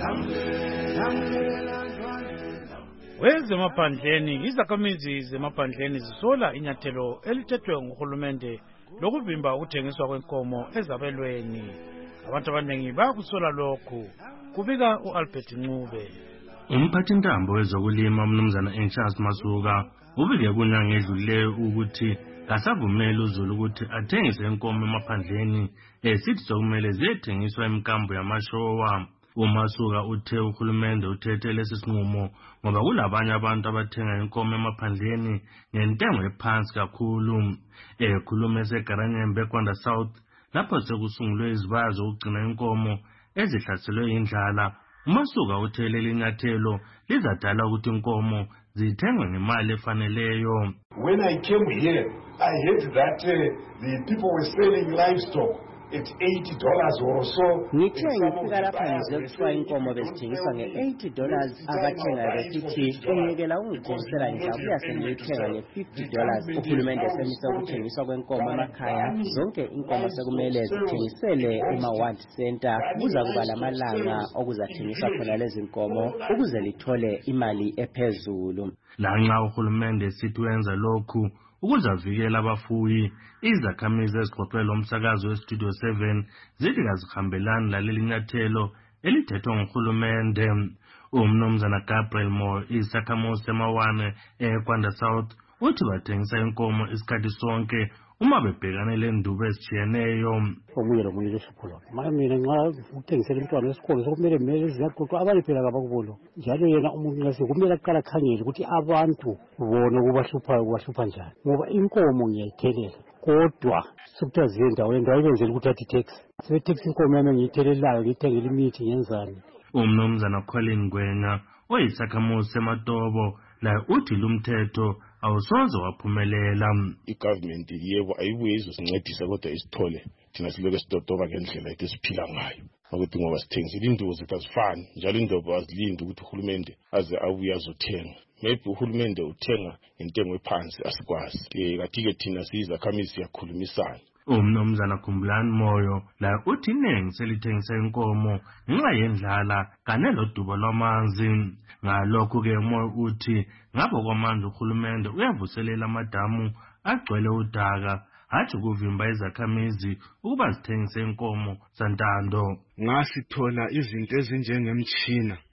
lamlela ndwandwe. Wezemaphandleni izakhamizi zemaphandleni zisola inyathelo elithethwe nguhulumende lokuvimba ukuthengiswa kwenkomo ezabelweni. Abantu abaningi bayakusola lokhu kubika uAlbert Ncube. Umphathintambo wezokulima umnumzana Enchanti Masuka ubike kunyanga edlulileyo ukuthi kasavumela uZulu ukuthi athengise inkomo emaphandleni esithi sokumele ziyethengiswa emkambo yamashowa. uMasuka uthe uhulumende uthethe lesi sinqumo ngoba kulabanye abantu abathenga inkomo emaphandleni ngentengo ephansi kakhulu. Ekhuluma eseGaranyembe eKwanda South lapho sekusungulwe izibaya zokugcina inkomo ezihlaselwe indlala. uMasuka uthe leli nyathelo lizadala ukuthi inkomo zithengwe ngemali efaneleyo. When I came here, I heard that uh, the people were selling livestock at eighty dollars or so. Ngithe ngifika lapha ngizokuthiwa inkomo bezithengiswa nge-eighty dollars abathenga besithi ungekela ungithengisela ngizabuya sengiyithenga nge-fifty dollars. Uhulumende esemisa ukuthengiswa kwenkomo emakhaya zonke inkomo sekumele zithengisele ema-ward center kuza kuba lamalanga okuzathengiswa khona lezi nkomo ukuze lithole imali ephezulu. Lanxa uhulumende sithi wenza lokhu ukuzavikela abafuyi izakhamizi ezixoxwe lo msakazo weStudio seven zithi kazihambelani laleli nyathelo elithethwe nguhulumende. Umnumzana Gabriel Moore isakhamuzi semawane eKwanda South uthi bathengisa inkomo isikhathi sonke uma bebhekane lendubo ezitshiyeneyo. Omunye lomunye lesiphulo manje mina nxa uthengisela umntwana wesikolo sokumele kumele izinyathelo abanye phela kabakubulo njalo yena umuntu nxa kumele aqala akhangele ukuthi abantu bona kubahluphayo kubahlupha njani ngoba inkomo ngiyayithelela kodwa sekuthiwa ziye endaweni endaweni benzela ukuthi athi tax sebetax inkomo yami ngiyithelelayo ngiyithengela imithi ngenzani. Umnumzana Colin Gwenya oyisakhamuzi seMatobo laye uthi lumthetho awusoze waphumelela. I-government yebo ayibuye izosincedisa kodwa isithole thina siloke sidodoba ngendlela ethu esiphila ngayo ukuthi ngoba sithengisela indubo zethu azifani njalo indubo azilindi ukuthi uhulumende aze abuye azothenga. Maybe uhulumende uthenga intengo ephansi asikwazi kathi-ke thina siyizakhamizi siyakhulumisana. Umnumzana Khumbulani Moyo la uthi iningi selithengisa inkomo ngenxa yendlala kanye lodubo lwamanzi. Ngalokhu-ke Moyo uthi ngabo kwamanje uhulumende uyavuselela amadamu agcwele udaka hathi ukuvimba izakhamizi ukuba zithengise inkomo zantando. Ngasithola izinto ezinjengemtshina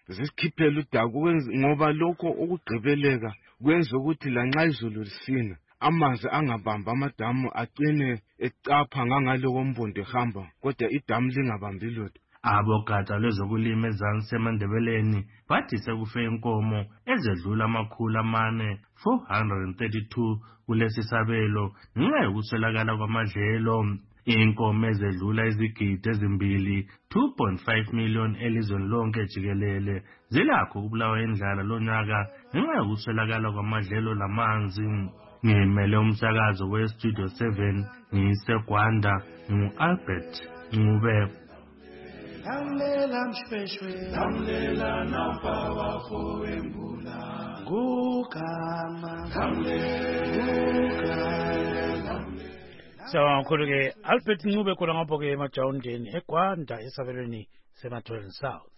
zisikhiphele udaku ngoba lokho ukugqibeleka kwenza ukuthi lanxa izulu lisina amanzi angabamba amadamu agcine ecapha ngangaloko mbondo ehamba kodwa idamu lingabambi lutho. Abogatsha lwezokulima ezansi emandebeleni bathi sekufe inkomo ezedlula amakhulu amane four hundred thirty-two kulesi sabelo ngenxa yokuswelakala kwamadlelo. Inkomo ezedlula izigidi ezimbili two point five million elizweni lonke jikelele zilakho ukubulawa indlala lonyaka ngenxa yokuswelakala kwamadlelo lamanzi. Ngimele umsakazo we-Studio seven ngiseGwanda ngu-Albert Ncube. Lamlela mshweshwe, lamlela nampa wakho wembula. Gugama, gugama. Sawubona kakhulu ke Albert Ncube khona ngapho ke emajawundeni eGwanda esabelweni seMatholen South.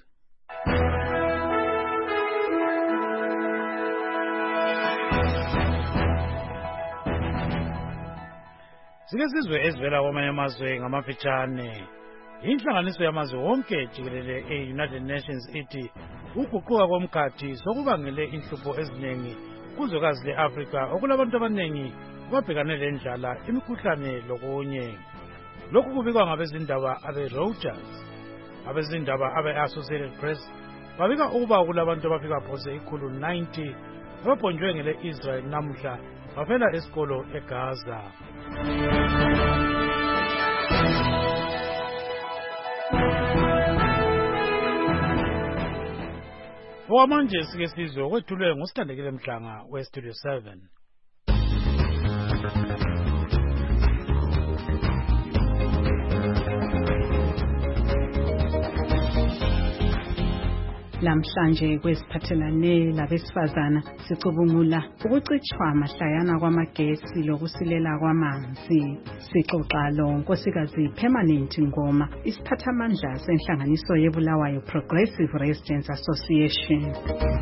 Sike sizwe ezivela kwamanye amazwe ngamafitshane. Inhlanganiso yamazwe wonke jikelele e-United Nations ithi ukuguquka komkhathi sokubangele inhlupho eziningi kuzwekazi le-Afrika okulabantu abaningi babhekane lendlala, imikhuhlane lokunye. Lokhu kubikwa ngabezindaba abe-Reuters. Abezindaba abe-Associated Press babika ukuba kulabantu abafika phose ikhulu ninety ababhonjwe ngele-Israel namuhla bafela esikolo eGaza. Okwamanje sike sizwe okwethulwe ngusithandekile Mhlanga we-Studio seven. Lamhlanje kwesiphathelane labesifazana sicubungula ukucitshwa mahlayana kwamagesi lokusilela kwamanzi. Sixoxa lo nkosikazi Permanent Ngoma, isiphathamandla senhlanganiso yeBulawayo Progressive Residents Association.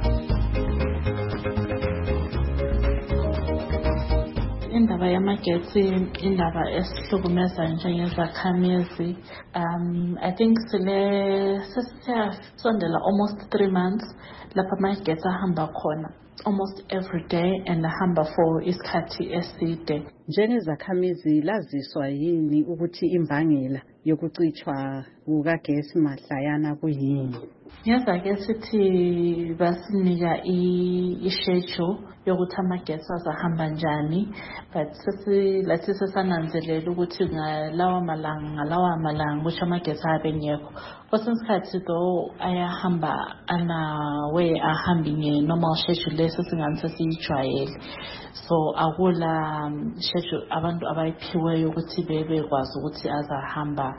Indaba yamagetsi indaba esihlukumeza njengezakhamizi. um I think sile sesiyasondela almost three months lapha amagetsi ahamba khona almost every day and ahamba for isikhathi eside. Njengezakhamizi laziswa yini ukuthi imbangela yokucitshwa kukagesi mahlayana kuyini? Ngeza ke sithi basinika i-schedule yokuthi amagetsi azahamba njani, but sisi lathi sesananzelela ukuthi ngalawa malanga ngalawa malanga ukuthi amagetsi abe ngekho. Kwesinye isikhathi though ayahamba ana way ahambi nge-normal schedule leso singani siyijwayele. So akula schedule abantu abayiphiweyo ukuthi bebekwazi ukuthi azahamba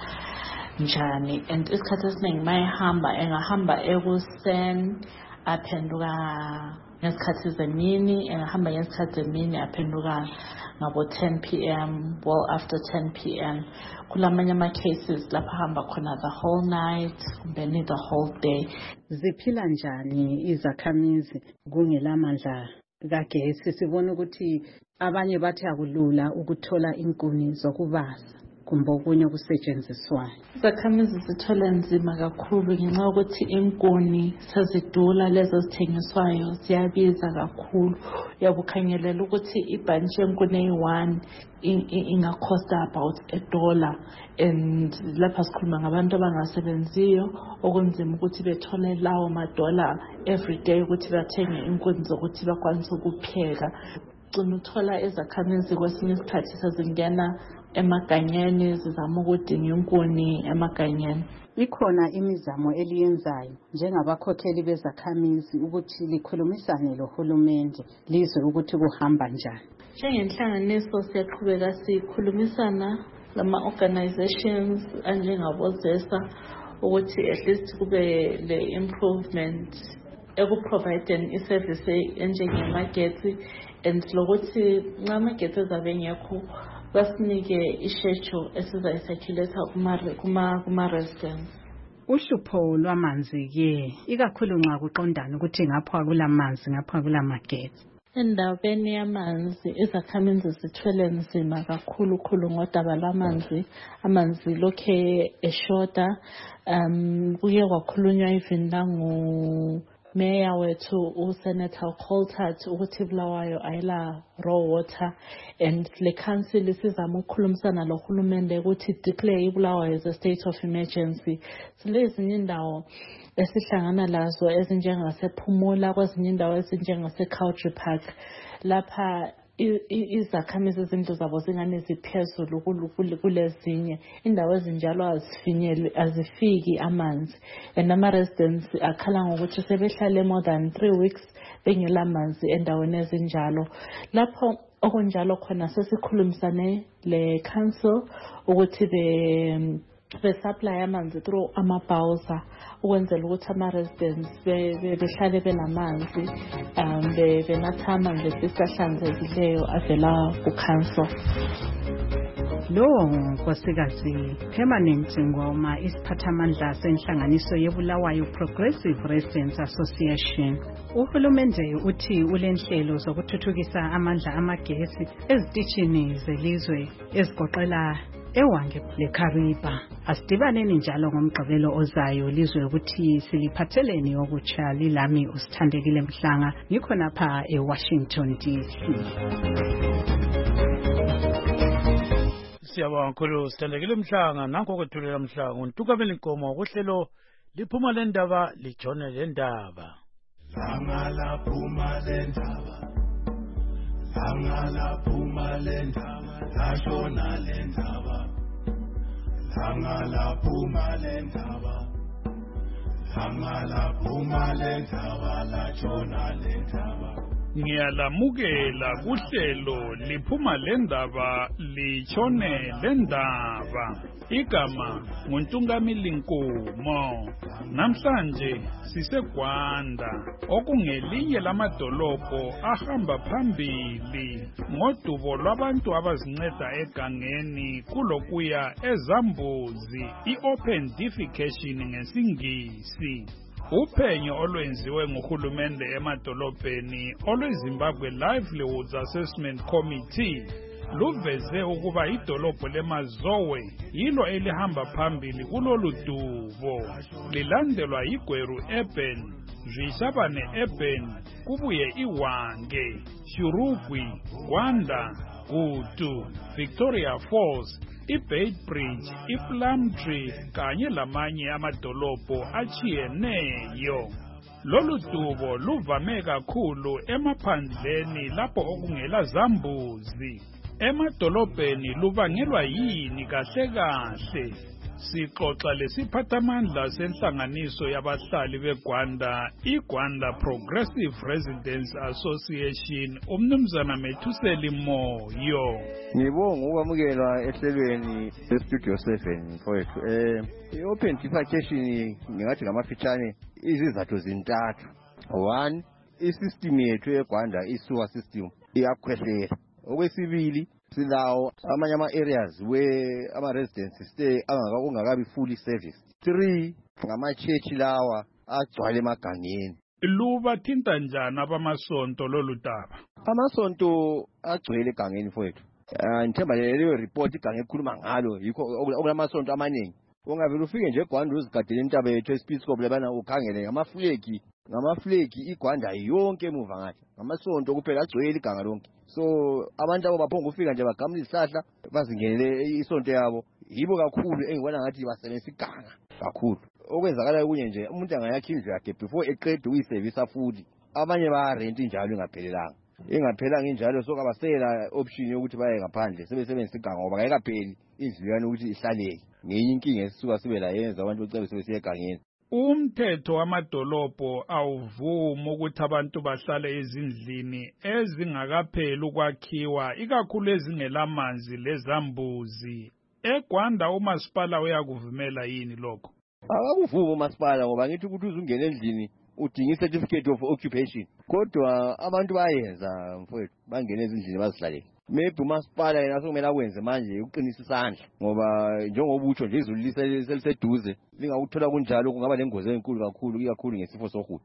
njani, and isikhathi esiningi mayehamba engahamba ekuseni aphenduka ngesikhathi zemini, engahamba ngesikhathi zemini aphenduka ngabo ten p m well after ten p m Kulamanye ama cases lapha hamba khona the whole night kumbe the whole day. Ziphila njani izakhamizi kungelamandla kagesi? Sibona ukuthi abanye bathi akulula ukuthola inkuni zokubaza kumbe okunye okusetshenziswayo. Izakhamizi zithola nzima kakhulu ngenxa yokuthi inkuni sezidula, lezo zithengiswayo ziyabiza kakhulu. Uyabukhangelela ukuthi ibhantshi yenkuni eyi-one ingakhosta about a dollar, and lapha sikhuluma ngabantu abangasebenziyo okunzima ukuthi bethole lawo madola every day ukuthi bathenge inkuni zokuthi bakwanise ukupheka. Ugcina uthola izakhamizi kwesinye isikhathi sezingena emaganyeni zizama ukudinga inkuni emaganyeni. Ikhona imizamo eliyenzayo njengabakhokheli bezakhamizi ukuthi likhulumisane lohulumende lizwe ukuthi kuhamba njani? Njengenhlanganiso siyaqhubeka sikhulumisana lama organizations anjengabozesa ukuthi at least kube le improvement ekuproviding iservice enjengemagetsi, and lokuthi nxa amagetsi ezabe ngekho basinike i-schedule esizayisirculate kuma kuma residents. Uhlupho lwamanzi ke ikakhulu nxa kuqondana ukuthi ngapha kulamanzi ngapha kulamagetsi. Endabeni yamanzi izakhamizi zithwele nzima kakhulu khulu ngodaba lwamanzi. Amanzi lokhe eshoda. Um kuye kwakhulunywa even nangu Mayor wethu uSenator Coltart ukuthi Bulawayo ayila raw water, and le council isizama ukukhulumisana lohulumende ukuthi declare iBulawayo as a state of emergency. Silezinye indawo esihlangana lazo ezinjengasePhumula, kwezinye indawo ezinjengaseCountry Park lapha izakhamizi izindlu zabo zingane ziphezulu kulezinye indawo ezinjalo azifinyele azifiki amanzi, and ama residents akhala ngokuthi sebehlale more than three weeks bengela manzi endaweni ezinjalo. Lapho okunjalo khona sesikhulumisane le council ukuthi be be supply amanzi through amabhawuza ukwenzela ukuthi ama residents behlale benamanzi um benatha amanzi esihlanzekileyo avela ku council. Lo nkosikazi Permanent Ngoma isiphathamandla senhlanganiso yeBulawayo Progressive Residents Association. Uhulumende uthi ulenhlelo zokuthuthukisa amandla amagesi ezitishini zelizwe ezigoqela ewange leKariba. Asidibaneni njalo ngomgqibelo ozayo lizwe ukuthi siliphatheleni okutsha. Lilami uSithandekile Mhlanga ngikhona pha eWashington D C. Siyabonga kakhulu Sithandekile Mhlanga nanko kwethulela Mhlanga untukamela inkomo kuhlelo liphuma le ndaba lijone le ndaba. Langa laphuma le ndaba, langa laphuma le ndaba, lashona le ndaba, langa laphuma le ndaba, langa laphuma le ndaba, lashona le ndaba. Ngiyalamukela kuhlelo liphuma le ndaba lichone le ndaba. Igama nguNtungamili Nkomo. Namhlanje siseGwanda okungelinye lamadolobho ahamba phambili ngodubo lwabantu abazinceda egangeni kulokuya ezambuzi, i-open defecation ngesingisi. Uphenyo olwenziwe nguhulumende emadolobheni olweZimbabwe Livelihoods Assessment Committee luveze ukuba idolobho leMazowe yilo elihamba phambili kulolu dubo, lilandelwa yiGweru Urban, Zvishabane Urban, kubuye iWange, Shurugwi, Gwanda, Gutu, Victoria Falls, iBeitbridge, iPlumtree kanye lamanye amadolobho achiyeneyo. Lolu dubo luvame kakhulu emaphandleni lapho okungela zambuzi. Emadolobheni lubangelwa yini kahle kahle? Sixoxa lesiphathamandla senhlanganiso yabahlali beGwanda, iGwanda Progressive Residents Association, umnumzana Methuseli Moyo. Ngibonga ukwamukelwa ehlelweni leStudio seven mfowethu. Eh i-open defecation ngingathi ngamafitshane izizathu zintathu. One, isystem yethu eGwanda isewer system iyakhwehlela. Okwesibili, silawo amanye ama-areas where ama-residents stay angakabi fully serviced. Three, ngama-church lawa agcwale emagangeni. Lubathinta njani abamasonto lolu daba? Amasonto agcwele egangeni mfowethu. Ngithemba leyo report iganga ekhuluma ngalo yikho okulamasonto amaningi. Ungavela ufike nje eGwanda uzigadele intaba yethu eSpitzkop labana ukhangele ngamaflegi, ngamaflegi iGwanda yonke emuva ngathi. Ngamasonto kuphela agcwele iganga lonke. So abantu abo baphonga ufika nje bagamla izihlahla bazingenele isonto yabo. Yibo kakhulu engibona ngathi basebenzisa iganga kakhulu. Okwenzakala kunye nje umuntu angayakha indlu yakhe before eqede uyiservice futhi. Abanye ba rent njalo ingaphelelanga. Ingaphelanga injalo so kabasela option yokuthi baye ngaphandle sebesebenzisa iganga ngoba ngayikapheli indlu yani ukuthi ihlaleke. Ngenye inkinga esisuka sibe la yenza abantu becebe sebesiya egangeni. Umthetho wamadolobho awuvumi ukuthi abantu bahlale ezindlini ezingakapheli ukwakhiwa ikakhulu ezingelamanzi lezambuzi. EGwanda umasipala uyakuvumela yini lokho? Akakuvumi umasipala ngoba ngithi ukuthi uzungena endlini udinga certificate of occupation. Kodwa abantu bayenza mfowethu bangena ezindlini bazihlalele. Maybe umasipala yena sokumele akwenze manje uqinisa isandla ngoba njengoba utsho nje izulu liseliseduze lingakuthola kunjalo kungaba nengozi enkulu kakhulu ikakhulu ngesifo sohudo.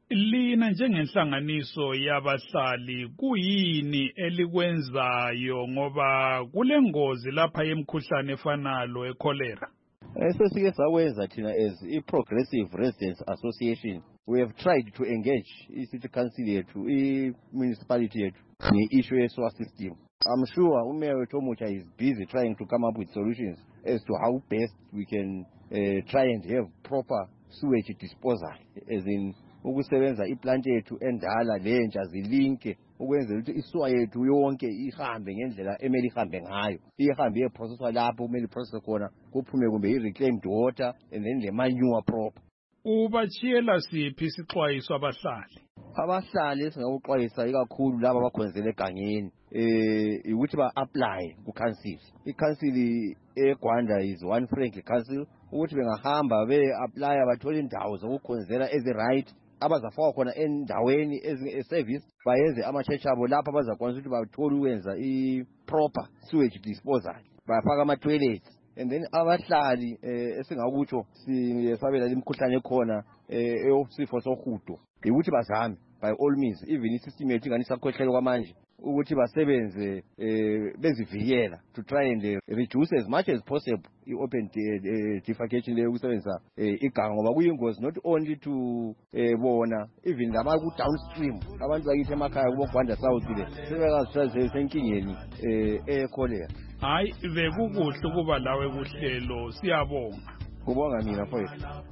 Lina njengenhlanganiso yabahlali kuyini elikwenzayo ngoba kulengozi lapha yemkhuhlane efanalo echolera? Esesike sakwenza thina as i-Progressive Residents Association, we have tried to engage i-city council yethu, i-municipality yethu nge-issue ye-sewer system. I'm sure uMayor wethu omutsha is busy trying to come up with solutions as to how best we can uh, try and have proper sewage disposal, as in ukusebenza iplant yethu endala lentsha zilinke ukwenzela ukuthi isuwa yethu yonke ihambe ngendlela emeli ihambe ngayo, ihambe yeprocesswa lapho kumele process khona kuphume kumbe i-reclaimed water and then the manure proper. Ubachiyela siphi isixwayiso abahlali? Abahlali esingakuxwayisa ikakhulu laba abakhonzela egangeni eh ukuthi ba-apply ku-council. I-council eGwanda is one friendly council, ukuthi bengahamba be-apply bathole indawo zokukhonzela ezi-right, abazafaka khona endaweni ezi-service, bayenze ama-church abo lapha abazakwanisa ukuthi bathole ukwenza i-proper sewage disposal, bafaka ama-toilets. And then abahlali eh esingakutsho siyesabela imikhuhlane ekhona eh eyosifo sohudo ukuthi bazame by all means, even isystem yethu ingani sakhohlelo kwamanje, ukuthi basebenze eh bezivikela to try and uh, reduce as much as possible i-open uh, defecation leyo ukusebenzisa uh, iganga, ngoba kuyingozi not only to uh, bona, even laba ku downstream abantu bakithi emakhaya kubo Gwanda South le sebekazithathe senkingeni eh echolera. Hayi, bekukuhle ukuba lawe kuhlelo, siyabonga. Kubonga mina mfowethu.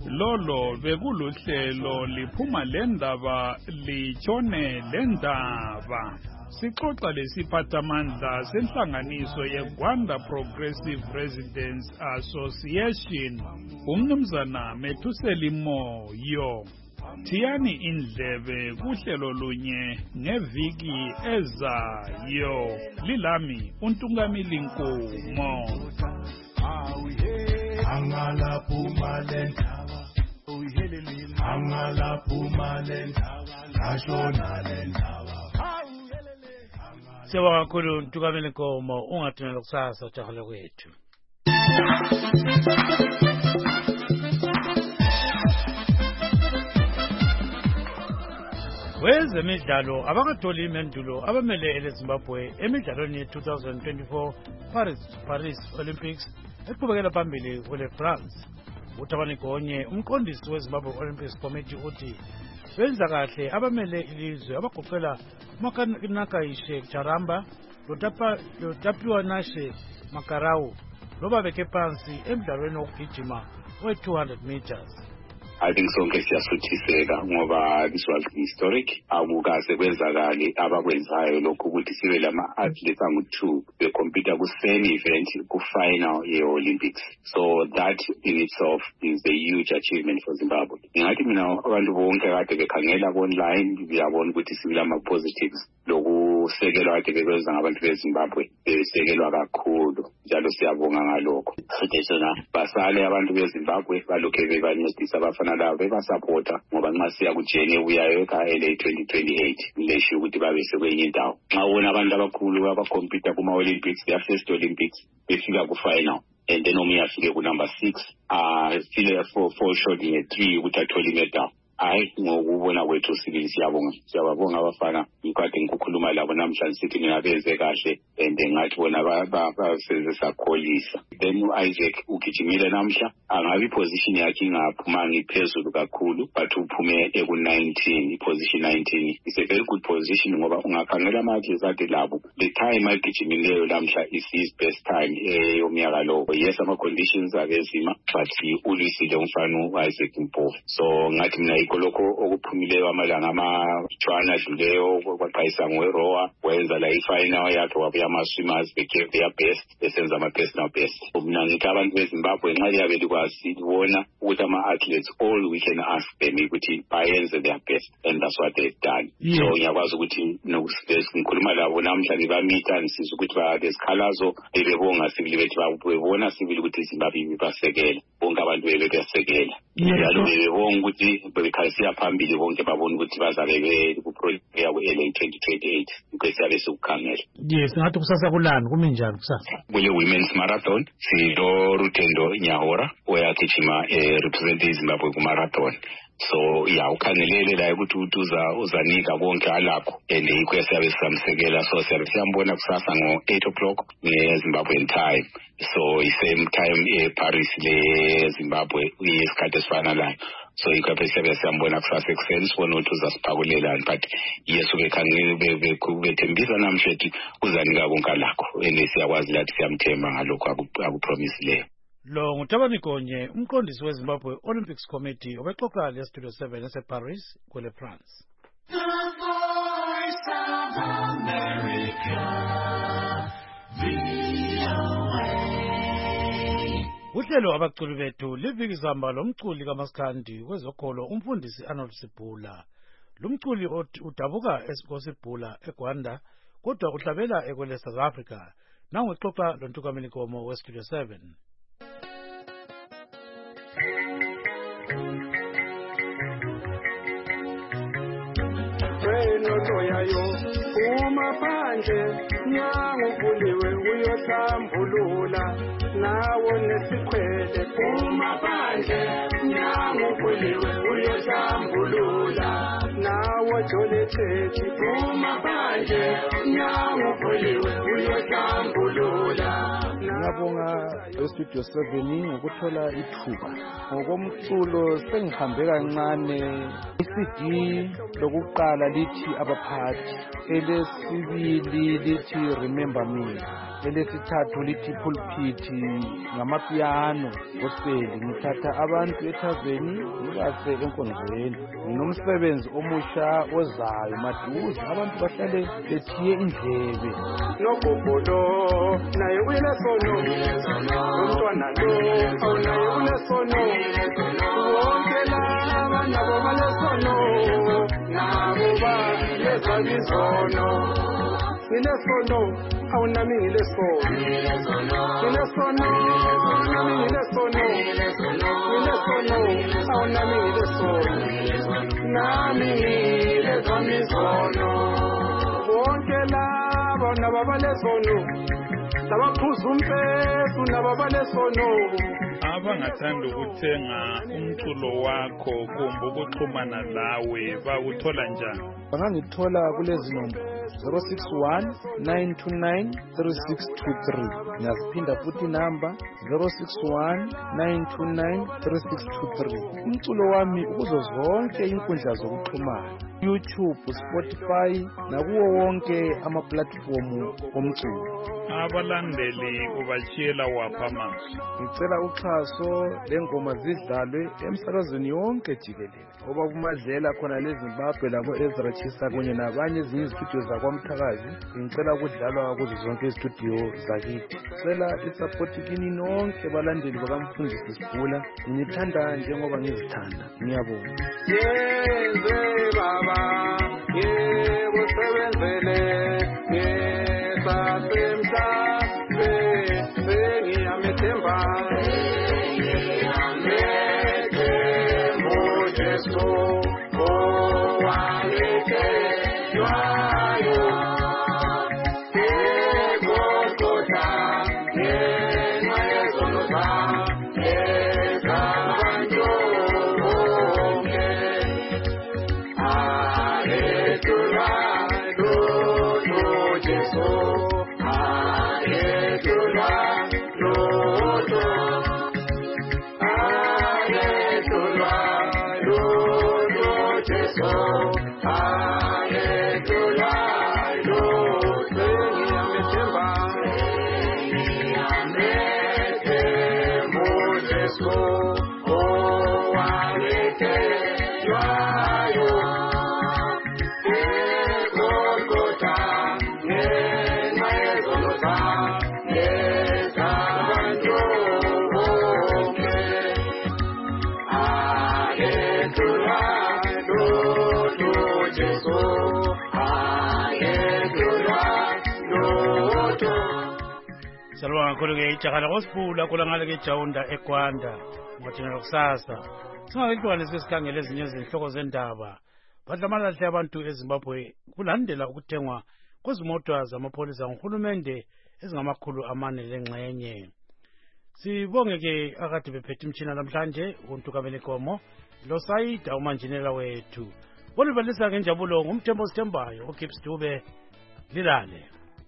Lolo bekuluhlelo liphuma lendaba litshone lendaba. Sixoxa lesiphathamandla senhlanganiso yeGwanda Progressive Residents Association, umnumzana Methuseli Moyo. Thiyani indlebe kuhlelo lunye ngeviki ezayo. Lilami uNtungamili Nkomo. Angala phuma lendaba, angala phuma lendaba, lashona lendaba. Siyabonga kakhulu Ntungamili Nkomo, ungathumela kusasa ujahole kwethu. Wezemidlalo abakatholi imendulo abamele eleZimbabwe emidlalweni ye-twenty twenty-four Paris Paris Olympics eqhubekela phambili kwele France. uThabani Gonye, umqondisi weZimbabwe Olympics Committee, uthi benza kahle abamele ilizwe abagoqela Makanakaishe Charamba loTapiwa Nashe Makarau loba beke phansi emidlalweni wokugijima we-two hundred meters. I think sonke siyasuthiseka ngoba this was historic. Akukaze kwenzakale abakwenzayo lokho ukuthi sibe lama athletes angu-two becompete ku-same event ku-final ye-Olympics. So that in itself is a huge achievement for Zimbabwe. Ngathi mina abantu bonke kade bekhangela online ngiyabona ukuthi sibila ama-positives lokusekelwa kade bekwenza ngabantu beZimbabwe besekelwa kakhulu, njalo siyabonga ngalokho. Futhi sona basale abantu beZimbabwe balokhe bebancedisa abafana labo bebasupporta ngoba nxa siya kujene uyayo eKhala twenty twenty-eight lesho ukuthi babe sekwenye indawo. Nxa ubona abantu abakhulu abacompete kuma-Olympics, their first Olympics, befika ku-final and then omunye afike ku-number six, uh, still for four short in three ukuthi athole imedal. Hayi, ngokubona kwethu sibili siyabonga siyababonga abafana. Ngikade ngikukhuluma labo namhlanje sithi ngingabeze kahle and ngathi bona basenze sakholisa. Then Isaac ugijimile namhla, angabi position yakhe ingaphuma ngiphezulu kakhulu, but uphume eku nineteen, iposition nineteen is a very good position ngoba ungakhangela ama-athletes ade labo the time agijimileyo namhla is his best time eyomnyaka lo. Yes, ama-conditions abezima, but ulisile umfana u-Isaac Mpofu. So ngathi mina ikoloko okuphumileyo amalanga ama-tshwana adluleyo kwaqayisa ngowerowa wenza la i-final yakhe wabuya ama-swimmers became their best, besenza ama-personal best. Mina ngithi abantu beZimbabwe nxa liyabe likwazi libona ukuthi ama-athletes all we can ask them ukuthi bayenze their best, and that's what they've done. Yeah. So ngiyakwazi ukuthi ngikhuluma labo namhla ngibamita ngisiza ukuthi balesikhalazo bebebonga sibili bethi babona sibili ukuthi iZimbabwe ibasekela, bonke abantu bebebasekela. Njalo bebebonga ukuthi bekhasiya phambili bonke babona ukuthi bazabe kuproject yabo ele twenty twenty-eight kwesiyabe sokukhangela. Yes, ngathi kusasa kulani kumi njani kusasa? Kule women's marathon silo Rutendo Nyahora oyagijima eh represent iZimbabwe ku marathon. so ya ukhangelele la ukuthi uza uzanika konke alakho and ikho esiyabe sisamsekela so siyambona kusasa ngo eight o'clock ngeZimbabwean time so i-same time eParis le Zimbabwe isikhathi esifananayo so ikho siyabe siyambona kusasa ekuseni sibona ukuthi uzasiphakulelani but yesu bekhangele bethembisa namhlethi uzanika konke alakho and siyakwazi lathi siyamthemba ngalokho akupromisileyo. Lo nguThabani Gonye, umqondisi weZimbabwe Olympics Committee obexoxa leStudio seven eseParis kwele France. The Voice of America, V O A. Uhlelo abaculi bethu livikizamba lomculi kaMaskandi wezokholo umfundisi Arnold Sibhula. Lumculi udabuka eSibhula eGwanda kodwa uhlabela ekwele South Africa. Nangu exoxa loNtukameni Nkomo weStudio seven. Wenotoyayo uma phandle nyango uvuliwe uyohlambulula nawo nesikhwele uma phandle nyango uvuliwe uyohlambulula nawo jole chechi uma phandle nyango uvuliwe uyohlambulula. Ngiyabonga eStudio seven ngokuthola ithuba ngokomculo sengihambe kancane. I-C D lokuqala lithi abaphathi, elesibili lithi remember me, elesithathu lithi pulpit ngamapiano gospel. Ngithatha abantu ethaveni ngibase enkonzweni. Nginomsebenzi omusha ozayo maduze abantu bahlale bethiye indlebe. Nogobolo naye ulesono umntwana lo awunaye ulesono wonke laba nabo balesono nabo balezabizono. Ngilesono awunami ngilesono ngilesono nami ngilesono ngilesono awunami ngilesono nami ngilezamizono. Wonke laba nabo balesono labaphuza umpesu nabo balesono. Abangathanda ukuthenga umculo wakho kumbe ukuxhumana lawe bakuthola njani? Bangangithola kulezi nombolo zero six one nine two nine three six two three. Ngiyaziphinda futhi namba zero six one nine two nine three six two three. Umculo wami ukuzo zonke inkundla zokuxhumana, YouTube, Spotify nakuwo wonke ama-platform omculo. Abalandeli ubachiyela wapha amazwi. Ngicela uxhaso lengoma zidlalwe emsakazweni yonke jikelele. Oba kumadlela khona leZimbabwe labo Ezra Chisa kunye nabanye ezinye istudio zakwaMthakazi. Ngicela ukudlalwa kuzo zonke istudio zakithi. Ngicela isupport kini nonke balandeli bakamfundisi Sibhula. Ngithanda njengoba ngizithanda. Ngiyabonga. Yenze baba, yebo sebenzele, ngesasemta, sengiyamethemba, sengiyamethemba Jesu, owalethelwayo, eGolgotha, ngenxa yezono zami, ezabantu bonke. Hallelujah, Lord Jesu, hallelujah, Lord, hallelujah, Lord Jesu, hallelujah, Lord, sengiyamethemba, sengiyamethemba Jesu, owalethelwayo, eGolgotha, ngenxa yezono zami, ezabantu bonke. Hallelujah, Lord Jesu, hallelujah, Lord. Salwa kakhulu ke ijakhala kosibhula kula ngale ke Jawunda eGwanda ngothina lokusasa. Singakexoxa sikhangele ezinye izinhloko zendaba. Badlamalahle abantu eZimbabwe kulandela ukuthengwa kwezimota zamapholisa ngohulumende ezingamakhulu amane lengxenye. Sibonge ke akade bephethe imtshina namhlanje uNtukameni Komo lo sayida umanjinela wethu. Bolibalisa ngenjabulo ngumthembo sithembayo uGibbs Dube lilale.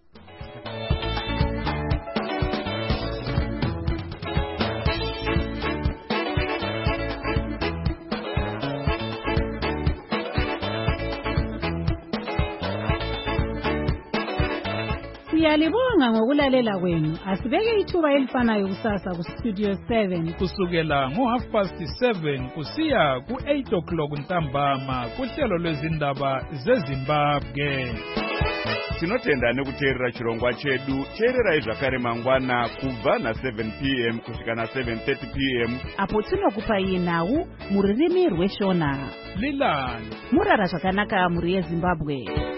Siyalibonga ngokulalela kwenu. Asibeke ithuba elifanayo kusasa ku Studio seven kusukela ngo half past seven kusiya ku eight o'clock ntambama kuhlelo lwezindaba zeZimbabwe. Tinotenda nekuteerera chirongwa chedu. Teererai zvakare mangwana kubva na seven p m kusvika na seven thirty p m apo tinokupai nhau muririmi rweshona. Lilani Murara zvakanaka muri yeZimbabwe.